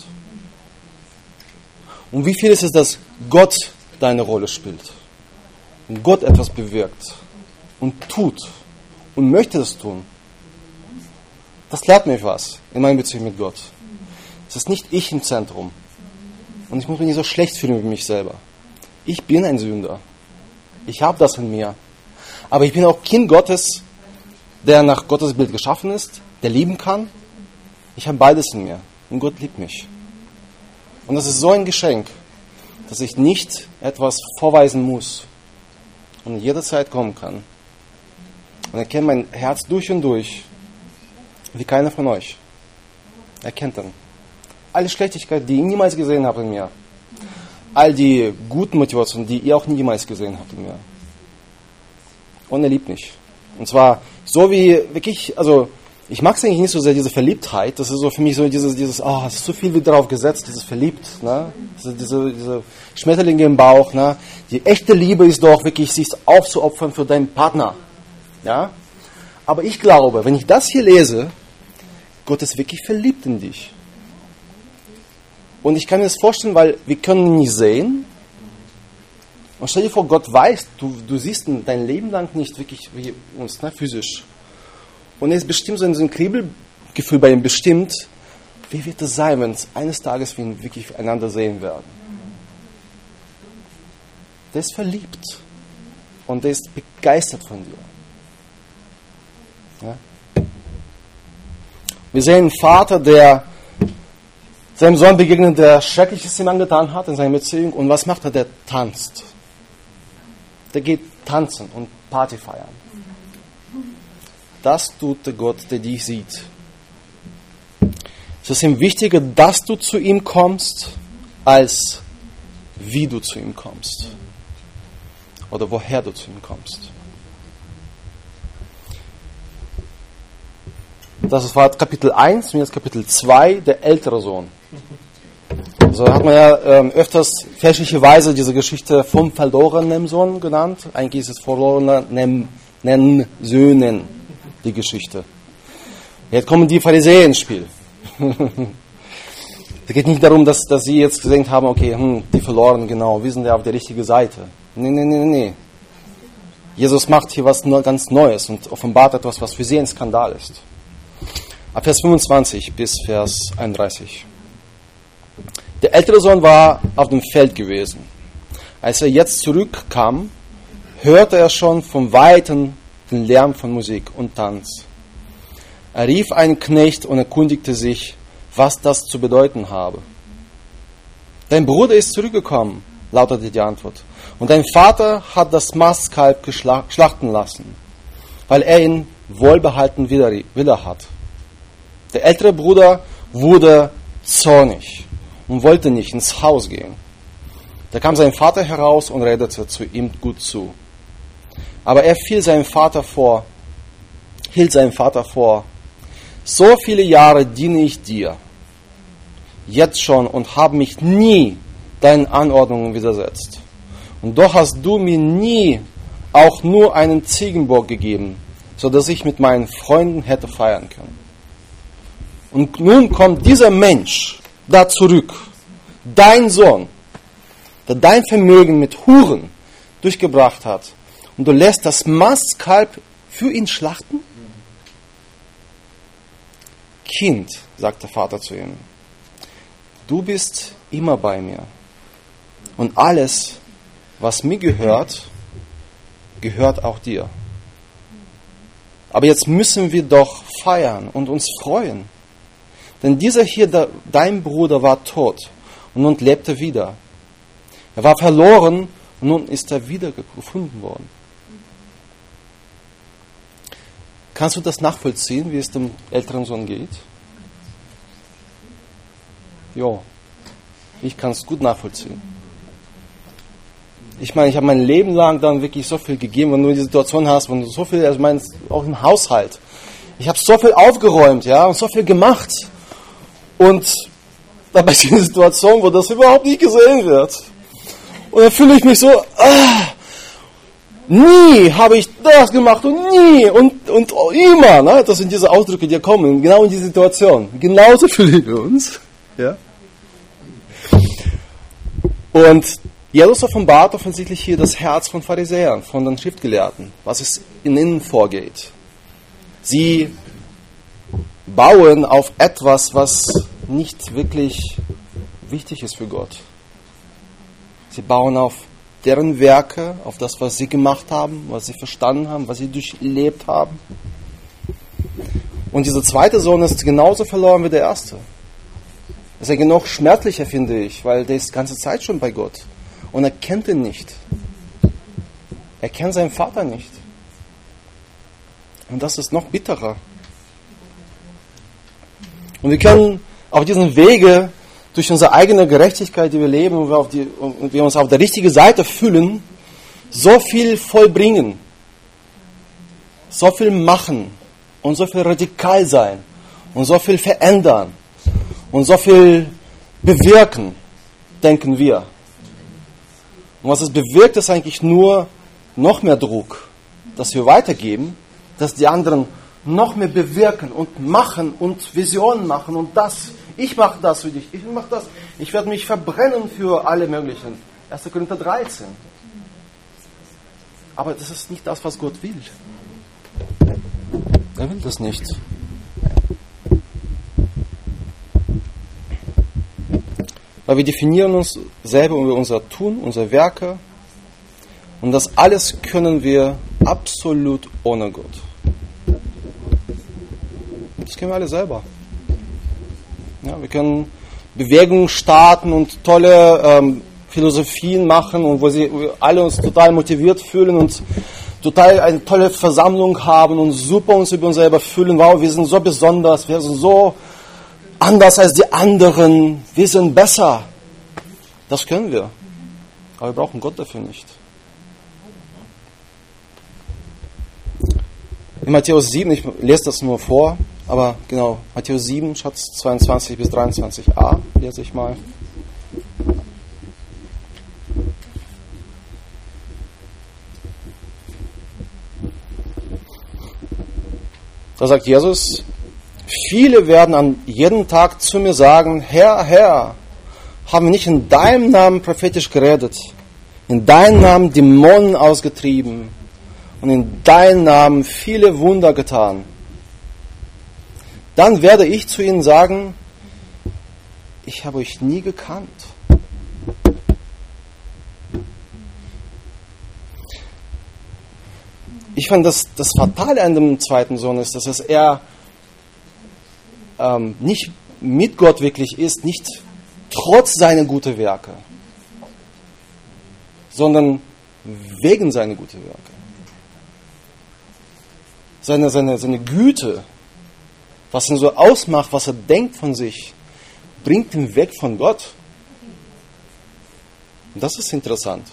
Und wie viel ist es, dass Gott deine Rolle spielt und Gott etwas bewirkt und tut und möchte es tun? Das lehrt mich was in meiner Beziehung mit Gott. Es ist nicht ich im Zentrum. Und ich muss mich nicht so schlecht fühlen über mich selber. Ich bin ein Sünder. Ich habe das in mir. Aber ich bin auch Kind Gottes, der nach Gottes Bild geschaffen ist, der lieben kann. Ich habe beides in mir. Und Gott liebt mich. Und das ist so ein Geschenk, dass ich nicht etwas vorweisen muss und jederzeit kommen kann. Und er kennt mein Herz durch und durch. Wie keiner von euch. Er kennt ihn. Alle Schlechtigkeit, die ihr niemals gesehen habt in mir. All die guten Motivationen, die ihr auch niemals gesehen habt in mir. Und er liebt mich. Und zwar so wie wirklich, also ich mag es eigentlich nicht so sehr, diese Verliebtheit. Das ist so für mich so dieses, dieses, ah, oh, es ist so viel wieder drauf gesetzt, dieses Verliebt, ne? Diese, diese, diese Schmetterlinge im Bauch, ne? Die echte Liebe ist doch wirklich, sich aufzuopfern für deinen Partner. Ja? Aber ich glaube, wenn ich das hier lese, Gott ist wirklich verliebt in dich. Und ich kann mir das vorstellen, weil wir können ihn nicht sehen. Und stell dir vor, Gott weiß, du, du siehst ihn dein Leben lang nicht wirklich wie uns, ne, physisch. Und er ist bestimmt so ein Kribbelgefühl bei ihm bestimmt, wie wird es sein, wenn es eines Tages wir ihn wirklich einander sehen werden. Der ist verliebt. Und der ist begeistert von dir. Ja? Wir sehen einen Vater, der seinem Sohn begegnet, der Schreckliches ihm angetan hat in seiner Beziehung. Und was macht er? Der tanzt. Der geht tanzen und Party feiern. Das tut der Gott, der dich sieht. Es ist ihm wichtiger, dass du zu ihm kommst, als wie du zu ihm kommst. Oder woher du zu ihm kommst. Das war Kapitel eins, und jetzt Kapitel zwei, der ältere Sohn. Also hat man ja ähm, öfters fälschlicherweise diese Geschichte vom verlorenen Sohn genannt. Eigentlich ist es verlorener Nennen Söhnen, die Geschichte. Jetzt kommen die Pharisäer ins Spiel. Es geht nicht darum, dass, dass sie jetzt gedacht haben, okay, hm, die verloren, genau, wir sind ja auf der richtigen Seite. Nee, nee, nee, nee. Jesus macht hier was ganz Neues und offenbart etwas, was für sie ein Skandal ist. Ab Vers fünfundzwanzig bis Vers einunddreißig. Der ältere Sohn war auf dem Feld gewesen. Als er jetzt zurückkam, hörte er schon von Weitem den Lärm von Musik und Tanz. Er rief einen Knecht und erkundigte sich, was das zu bedeuten habe. Dein Bruder ist zurückgekommen, lautete die Antwort. Und dein Vater hat das Mastkalb schlachten lassen, weil er ihn wohlbehalten wieder hat. Der ältere Bruder wurde zornig und wollte nicht ins Haus gehen. Da kam sein Vater heraus und redete zu ihm gut zu. Aber er fiel seinem Vater vor, hielt seinem Vater vor, so viele Jahre diene ich dir, jetzt schon, und habe mich nie deinen Anordnungen widersetzt. Und doch hast du mir nie auch nur einen Ziegenbock gegeben, sodass ich mit meinen Freunden hätte feiern können. Und nun kommt dieser Mensch da zurück, dein Sohn, der dein Vermögen mit Huren durchgebracht hat, und du lässt das Mastkalb für ihn schlachten? Kind, sagt der Vater zu ihm, du bist immer bei mir. Und alles, was mir gehört, gehört auch dir. Aber jetzt müssen wir doch feiern und uns freuen. Denn dieser hier, der, dein Bruder, war tot und nun lebt er wieder. Er war verloren und nun ist er wieder gefunden worden. Kannst du das nachvollziehen, wie es dem älteren Sohn geht? Ja, ich kann es gut nachvollziehen. Ich meine, ich habe mein Leben lang dann wirklich so viel gegeben, wenn du die Situation hast, wenn du so viel, also meinst, auch im Haushalt. Ich habe so viel aufgeräumt, ja, und so viel gemacht. Und dann bei dieser Situation, wo das überhaupt nicht gesehen wird. Und dann fühle ich mich so, ah, nie habe ich das gemacht und nie und, und immer. Ne? Das sind diese Ausdrücke, die kommen, genau in diese Situation. Genauso fühlen wir uns. Ja? Und Jesus offenbart offensichtlich hier das Herz von Pharisäern, von den Schriftgelehrten, was es in ihnen vorgeht. Sie bauen auf etwas, was nicht wirklich wichtig ist für Gott. Sie bauen auf deren Werke, auf das, was sie gemacht haben, was sie verstanden haben, was sie durchlebt haben. Und dieser zweite Sohn ist genauso verloren wie der erste. Das ist ja noch schmerzlicher, finde ich, weil der ist die ganze Zeit schon bei Gott. Und er kennt ihn nicht. Er kennt seinen Vater nicht. Und das ist noch bitterer. Und wir können auf diesen Wege, durch unsere eigene Gerechtigkeit, die wir leben und wir, auf die, und wir uns auf der richtigen Seite fühlen, so viel vollbringen, so viel machen und so viel radikal sein und so viel verändern und so viel bewirken, denken wir. Und was es bewirkt, ist eigentlich nur noch mehr Druck, dass wir weitergeben, dass die anderen noch mehr bewirken und machen und Visionen machen und das. Ich mache das für dich, ich mache das. Ich werde mich verbrennen für alle möglichen. erster Korinther dreizehn. Aber das ist nicht das, was Gott will. Er will das nicht. Weil wir definieren uns selber über unser Tun, unsere Werke. Und das alles können wir absolut ohne Gott. Das können wir alle selber. Ja, wir können Bewegungen starten und tolle ähm, Philosophien machen, und wo, sie, wo wir alle uns total motiviert fühlen und total eine tolle Versammlung haben und super uns über uns selber fühlen. Wow, wir sind so besonders, wir sind so anders als die anderen, wir sind besser. Das können wir. Aber wir brauchen Gott dafür nicht. In Matthäus sieben, ich lese das nur vor, aber genau, Matthäus sieben, Schatz zweiundzwanzig bis dreiundzwanzig a, lese ich mal. Da sagt Jesus, Viele werden an jedem Tag zu mir sagen, Herr, Herr, haben wir nicht in deinem Namen prophetisch geredet, in deinem Namen Dämonen ausgetrieben und in deinem Namen viele Wunder getan. Dann werde ich zu ihnen sagen, ich habe euch nie gekannt. Ich fand, dass das Fatale an dem zweiten Sohn ist, dass es eher ähm, nicht mit Gott wirklich ist, nicht trotz seiner guten Werke, sondern wegen seiner guten Werke. Seine, seine, seine Güte, was ihn so ausmacht, was er denkt von sich, bringt ihn weg von Gott. Und das ist interessant.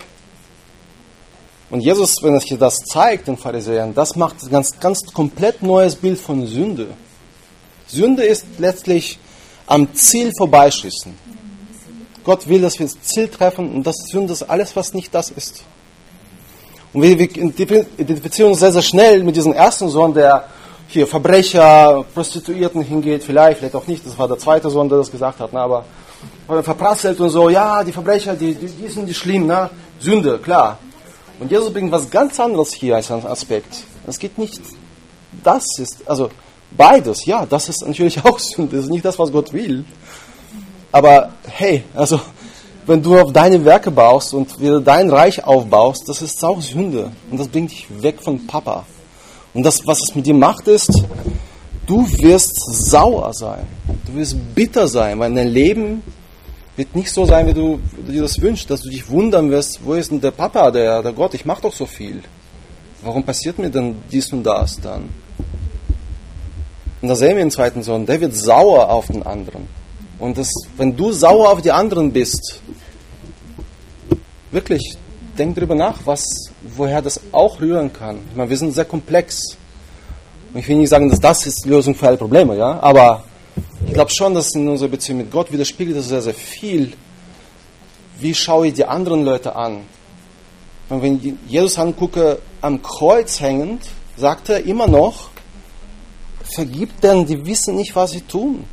Und Jesus, wenn er hier das zeigt, den Pharisäern, das macht ein ganz, ganz komplett neues Bild von Sünde. Sünde ist letztlich am Ziel vorbeischießen. Gott will, dass wir das Ziel treffen und das Sünde ist alles, was nicht das ist. Und wir, wir identifizieren uns sehr, sehr schnell mit diesem ersten Sohn, der hier Verbrecher, Prostituierten hingeht, vielleicht, vielleicht auch nicht, das war der zweite Sohn, der das gesagt hat, ne, aber verprasselt und so, ja, die Verbrecher, die, die, die sind die schlimm, ne? Sünde, klar. Und Jesus bringt was ganz anderes hier als ein Aspekt. Es geht nicht, das ist, also beides, ja, das ist natürlich auch Sünde, das ist nicht das, was Gott will. Aber hey, also wenn du auf deine Werke baust und wieder dein Reich aufbaust, das ist auch Sünde. Und das bringt dich weg von Papa. Und das, was es mit dir macht, ist, du wirst sauer sein. Du wirst bitter sein, weil dein Leben wird nicht so sein, wie du, wie du dir das wünschst, dass du dich wundern wirst, wo ist denn der Papa, der, der Gott, ich mache doch so viel. Warum passiert mir denn dies und das dann? Und da sehen wir den zweiten Sohn, der wird sauer auf den anderen. Und das, wenn du sauer auf die anderen bist, wirklich, denk drüber nach, was, woher das auch rühren kann. Ich meine, wir sind sehr komplex. Und ich will nicht sagen, dass das ist die Lösung für alle Probleme, ja, aber ich glaube schon, dass in unserer Beziehung mit Gott widerspiegelt das sehr, sehr viel. Wie schaue ich die anderen Leute an? Und wenn ich Jesus angucke, am Kreuz hängend, sagt er immer noch, vergib denn, die wissen nicht, was sie tun.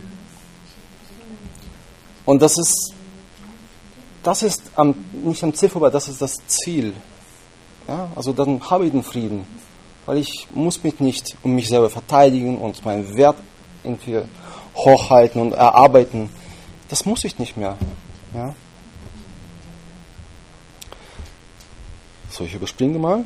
Und das ist, das ist am, nicht am Ziel vorbei, das ist das Ziel. Ja, also dann habe ich den Frieden, weil ich muss mich nicht um mich selber verteidigen und meinen Wert irgendwie hochhalten und erarbeiten. Das muss ich nicht mehr. Ja. So, ich überspringe mal.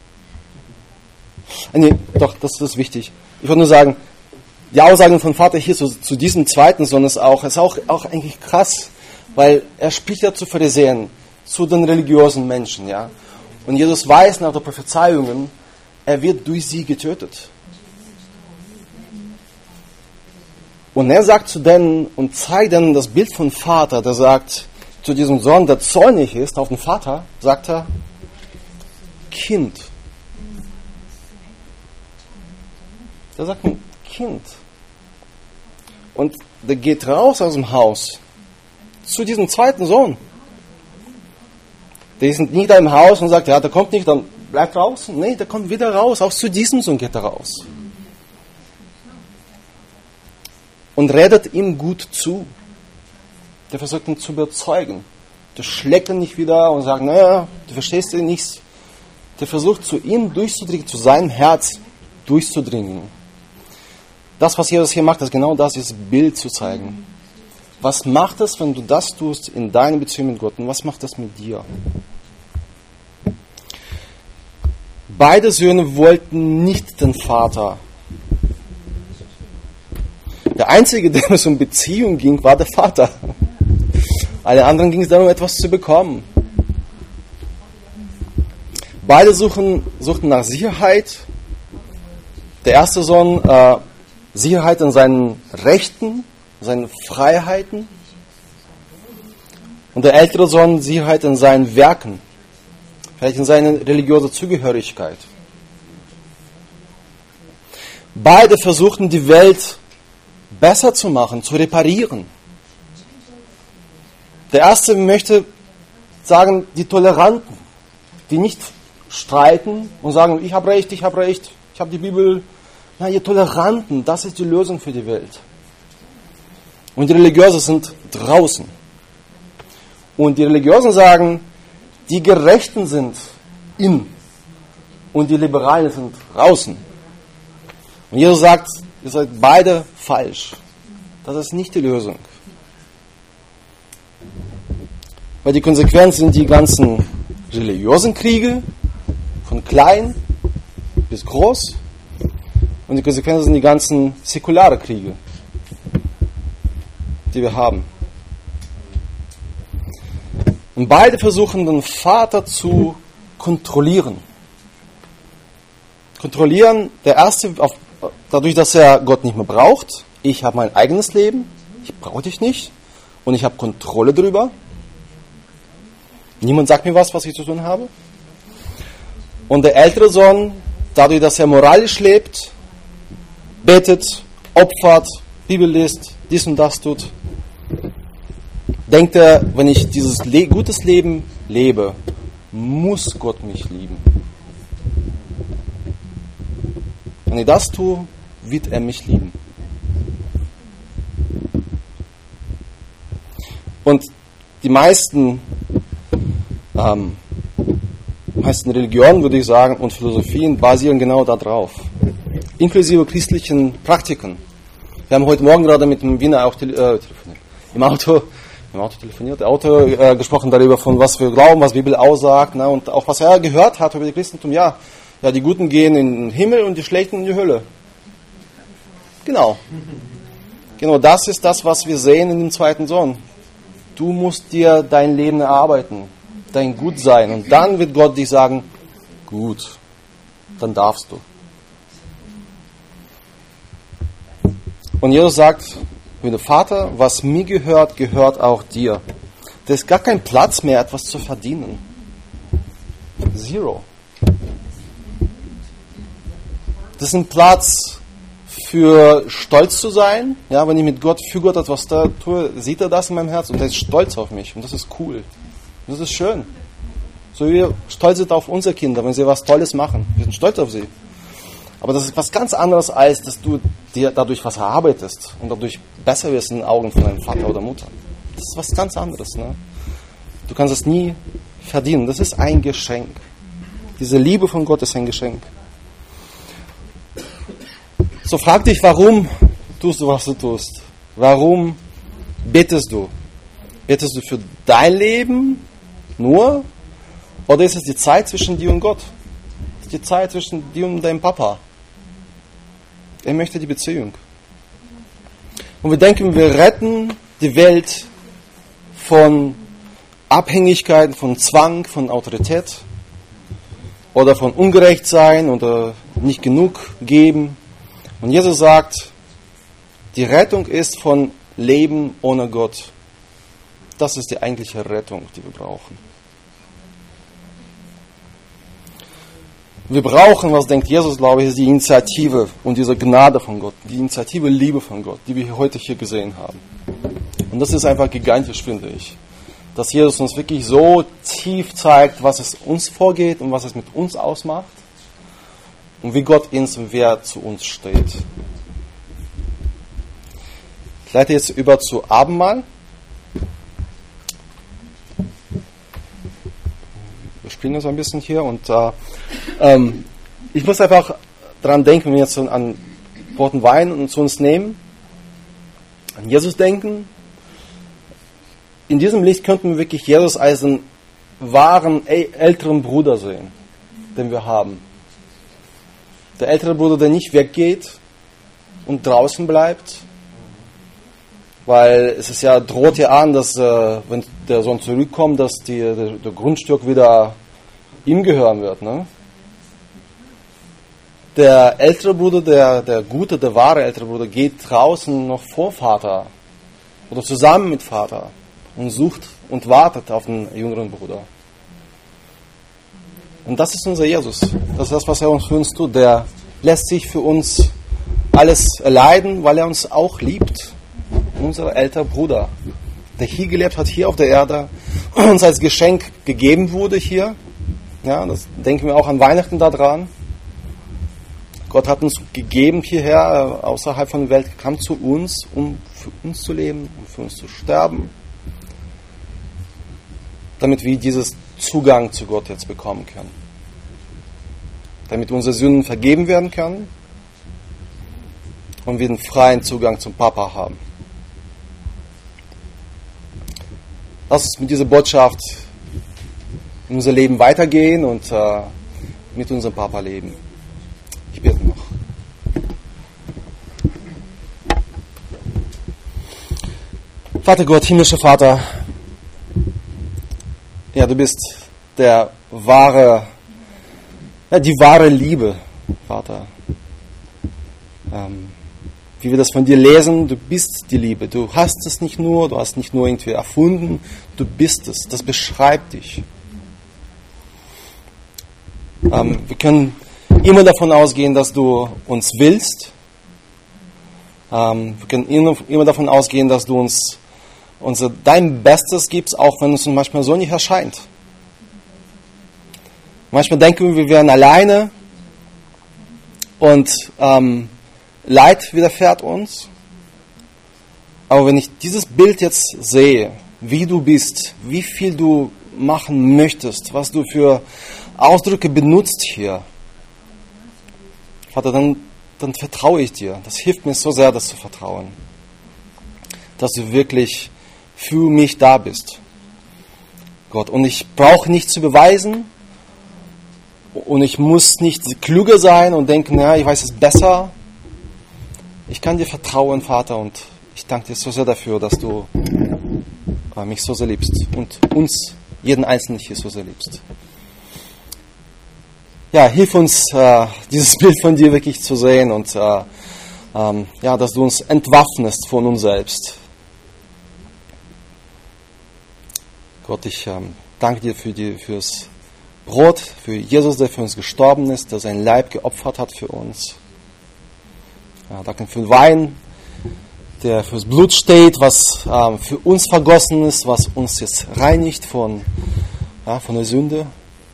Ah, nee, doch, das ist wichtig. Ich wollte nur sagen, die Aussagen von Vater hier zu, zu diesem zweiten Sohn ist auch, ist auch, auch eigentlich krass, weil er spricht ja zu Pharisäern, zu den religiösen Menschen, ja. Und Jesus weiß nach der Prophezeiungen, er wird durch sie getötet. Und er sagt zu denen und zeigt ihnen das Bild von Vater, der sagt zu diesem Sohn, der zornig ist auf den Vater, sagt er, Kind. Der sagt ein Kind. Und der geht raus aus dem Haus zu diesem zweiten Sohn. Der ist nicht da im Haus und sagt, ja, der kommt nicht, dann bleibt draußen. Nee, der kommt wieder raus. Auch zu diesem Sohn geht er raus. Und redet ihm gut zu. Der versucht ihn zu überzeugen. Der schlägt ihn nicht wieder und sagt, naja, du verstehst ihn nichts. Der versucht zu ihm durchzudringen, zu seinem Herz durchzudringen. Das, was Jesus hier macht, ist genau das, dieses Bild zu zeigen. Was macht es, wenn du das tust in deiner Beziehung mit Gott? Und was macht das mit dir? Beide Söhne wollten nicht den Vater. Der Einzige, dem es um Beziehung ging, war der Vater. Alle anderen ging es darum, etwas zu bekommen. Beide suchen, suchten nach Sicherheit. Der erste Sohn äh, Sicherheit in seinen Rechten, seinen Freiheiten. Und der ältere Sohn Sicherheit in seinen Werken. Vielleicht in seiner religiösen Zugehörigkeit. Beide versuchten die Welt besser zu machen, zu reparieren. Der erste möchte sagen, die Toleranten, die nicht streiten und sagen, ich habe Recht, ich habe Recht, ich habe die Bibel Na, ihr Toleranten, das ist die Lösung für die Welt. Und die Religiösen sind draußen. Und die Religiösen sagen, die Gerechten sind in und die Liberalen sind draußen. Und Jesus sagt, ihr seid beide falsch. Das ist nicht die Lösung. Weil die Konsequenz sind die ganzen religiösen Kriege, von klein bis groß. Und die Konsequenzen sind die ganzen säkularen Kriege, die wir haben. Und beide versuchen, den Vater zu kontrollieren. Kontrollieren, der erste, auf, dadurch, dass er Gott nicht mehr braucht. Ich habe mein eigenes Leben, ich brauche dich nicht. Und ich habe Kontrolle darüber. Niemand sagt mir was, was ich zu tun habe. Und der ältere Sohn, dadurch, dass er moralisch lebt, betet, opfert, Bibel liest, dies und das tut, denkt er, wenn ich dieses le- gutes Leben lebe, muss Gott mich lieben. Wenn ich das tue, wird er mich lieben. Und die meisten, ähm, meisten Religionen, würde ich sagen, und Philosophien basieren genau darauf. Inklusive christlichen Praktiken. Wir haben heute Morgen gerade mit dem Wiener auch tele- äh, telefoniert. Im Auto, im Auto telefoniert, Auto äh, gesprochen darüber, von was wir glauben, was die Bibel aussagt, ne, und auch was er gehört hat über das Christentum. Ja, ja, die Guten gehen in den Himmel und die Schlechten in die Hölle. Genau. Genau, das ist das, was wir sehen in dem zweiten Sohn. Du musst dir dein Leben erarbeiten, dein Gutsein. Und dann wird Gott dich sagen, gut, dann darfst du. Und Jesus sagt, wie der Vater, was mir gehört, gehört auch dir. Da ist gar kein Platz mehr, etwas zu verdienen. Zero. Das ist ein Platz für stolz zu sein. Ja, wenn ich mit Gott, für Gott etwas da tue, sieht er das in meinem Herz und er ist stolz auf mich. Und das ist cool. Und das ist schön. So wie wir stolz sind auf unsere Kinder, wenn sie was Tolles machen. Wir sind stolz auf sie. Aber das ist was ganz anderes, als dass du dir dadurch was erarbeitest und dadurch besser wirst in den Augen von deinem Vater oder Mutter. Das ist was ganz anderes. Ne? Du kannst es nie verdienen. Das ist ein Geschenk. Diese Liebe von Gott ist ein Geschenk. So frag dich, warum tust du, was du tust? Warum betest du? Betest du für dein Leben nur? Oder ist es die Zeit zwischen dir und Gott? Es ist die Zeit zwischen dir und deinem Papa. Er möchte die Beziehung. Und wir denken, wir retten die Welt von Abhängigkeiten, von Zwang, von Autorität oder von Ungerechtsein oder nicht genug geben. Und Jesus sagt, die Rettung ist von Leben ohne Gott. Das ist die eigentliche Rettung, die wir brauchen. Wir brauchen, was denkt Jesus, glaube ich, ist die Initiative und diese Gnade von Gott, die Initiative Liebe von Gott, die wir heute hier gesehen haben. Und das ist einfach gigantisch, finde ich. Dass Jesus uns wirklich so tief zeigt, was es uns vorgeht und was es mit uns ausmacht und wie Gott ist und wer zu uns steht. Ich leite jetzt über zu Abendmahl. Wir spielen das ein bisschen hier und äh, ähm, ich muss einfach daran denken, wenn wir jetzt an Brot und Wein und zu uns nehmen, an Jesus denken. In diesem Licht könnten wir wirklich Jesus als einen wahren älteren Bruder sehen, den wir haben. Der ältere Bruder, der nicht weggeht und draußen bleibt, weil es ist ja, droht ja an, dass äh, wenn der Sohn zurückkommt, dass die, der, der Grundstück wieder ihm gehören wird. Ne? Der ältere Bruder, der, der gute, der wahre ältere Bruder, geht draußen noch vor Vater oder zusammen mit Vater und sucht und wartet auf den jüngeren Bruder. Und das ist unser Jesus. Das ist das, was er für uns tut. Der lässt sich für uns alles erleiden, weil er uns auch liebt. Unser älterer Bruder, der hier gelebt hat, hier auf der Erde, uns als Geschenk gegeben wurde hier. Ja, das denken wir auch an Weihnachten daran. Gott hat uns gegeben hierher, äh, außerhalb von der Welt, kam zu uns, um für uns zu leben, um für uns zu sterben, damit wir dieses Zugang zu Gott jetzt bekommen können. Damit unsere Sünden vergeben werden können und wir den freien Zugang zum Papa haben. Lass uns mit dieser Botschaft in unser Leben weitergehen und äh, mit unserem Papa leben. Ich bete noch. Vater Gott, himmlischer Vater, ja, du bist der wahre, ja, die wahre Liebe, Vater. Ähm, wie wir das von dir lesen, du bist die Liebe. Du hast es nicht nur, du hast nicht nur irgendwie erfunden, du bist es. Das beschreibt dich. Ähm, wir können immer davon ausgehen, dass du uns willst. Ähm, wir können immer, immer davon ausgehen, dass du uns unser, dein Bestes gibst, auch wenn es uns manchmal so nicht erscheint. Manchmal denken wir, wir wären alleine und ähm, Leid widerfährt uns. Aber wenn ich dieses Bild jetzt sehe, wie du bist, wie viel du machen möchtest, was du für Ausdrücke benutzt hier, Vater, dann, dann vertraue ich dir. Das hilft mir so sehr, das zu vertrauen. Dass du wirklich für mich da bist. Gott, und ich brauche nichts zu beweisen und ich muss nicht klüger sein und denken, ja, ich weiß es besser. Ich kann dir vertrauen, Vater, und ich danke dir so sehr dafür, dass du äh, mich so sehr liebst und uns, jeden Einzelnen hier so sehr liebst. Ja, hilf uns, äh, dieses Bild von dir wirklich zu sehen und äh, ähm, ja, dass du uns entwaffnest von uns selbst. Gott, ich ähm, danke dir für die, fürs Brot, für Jesus, der für uns gestorben ist, der sein Leib geopfert hat für uns. Ja, danke für den Wein, der fürs Blut steht, was ähm, für uns vergossen ist, was uns jetzt reinigt von, ja, von der Sünde.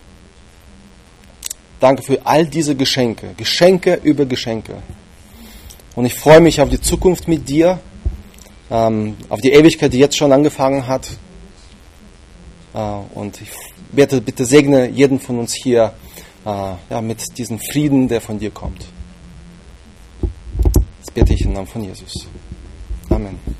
Danke für all diese Geschenke, Geschenke über Geschenke. Und ich freue mich auf die Zukunft mit dir, ähm, auf die Ewigkeit, die jetzt schon angefangen hat. Äh, und ich bitte, bitte segne jeden von uns hier äh, ja, mit diesem Frieden, der von dir kommt. Das bete ich im Namen von Jesus. Amen.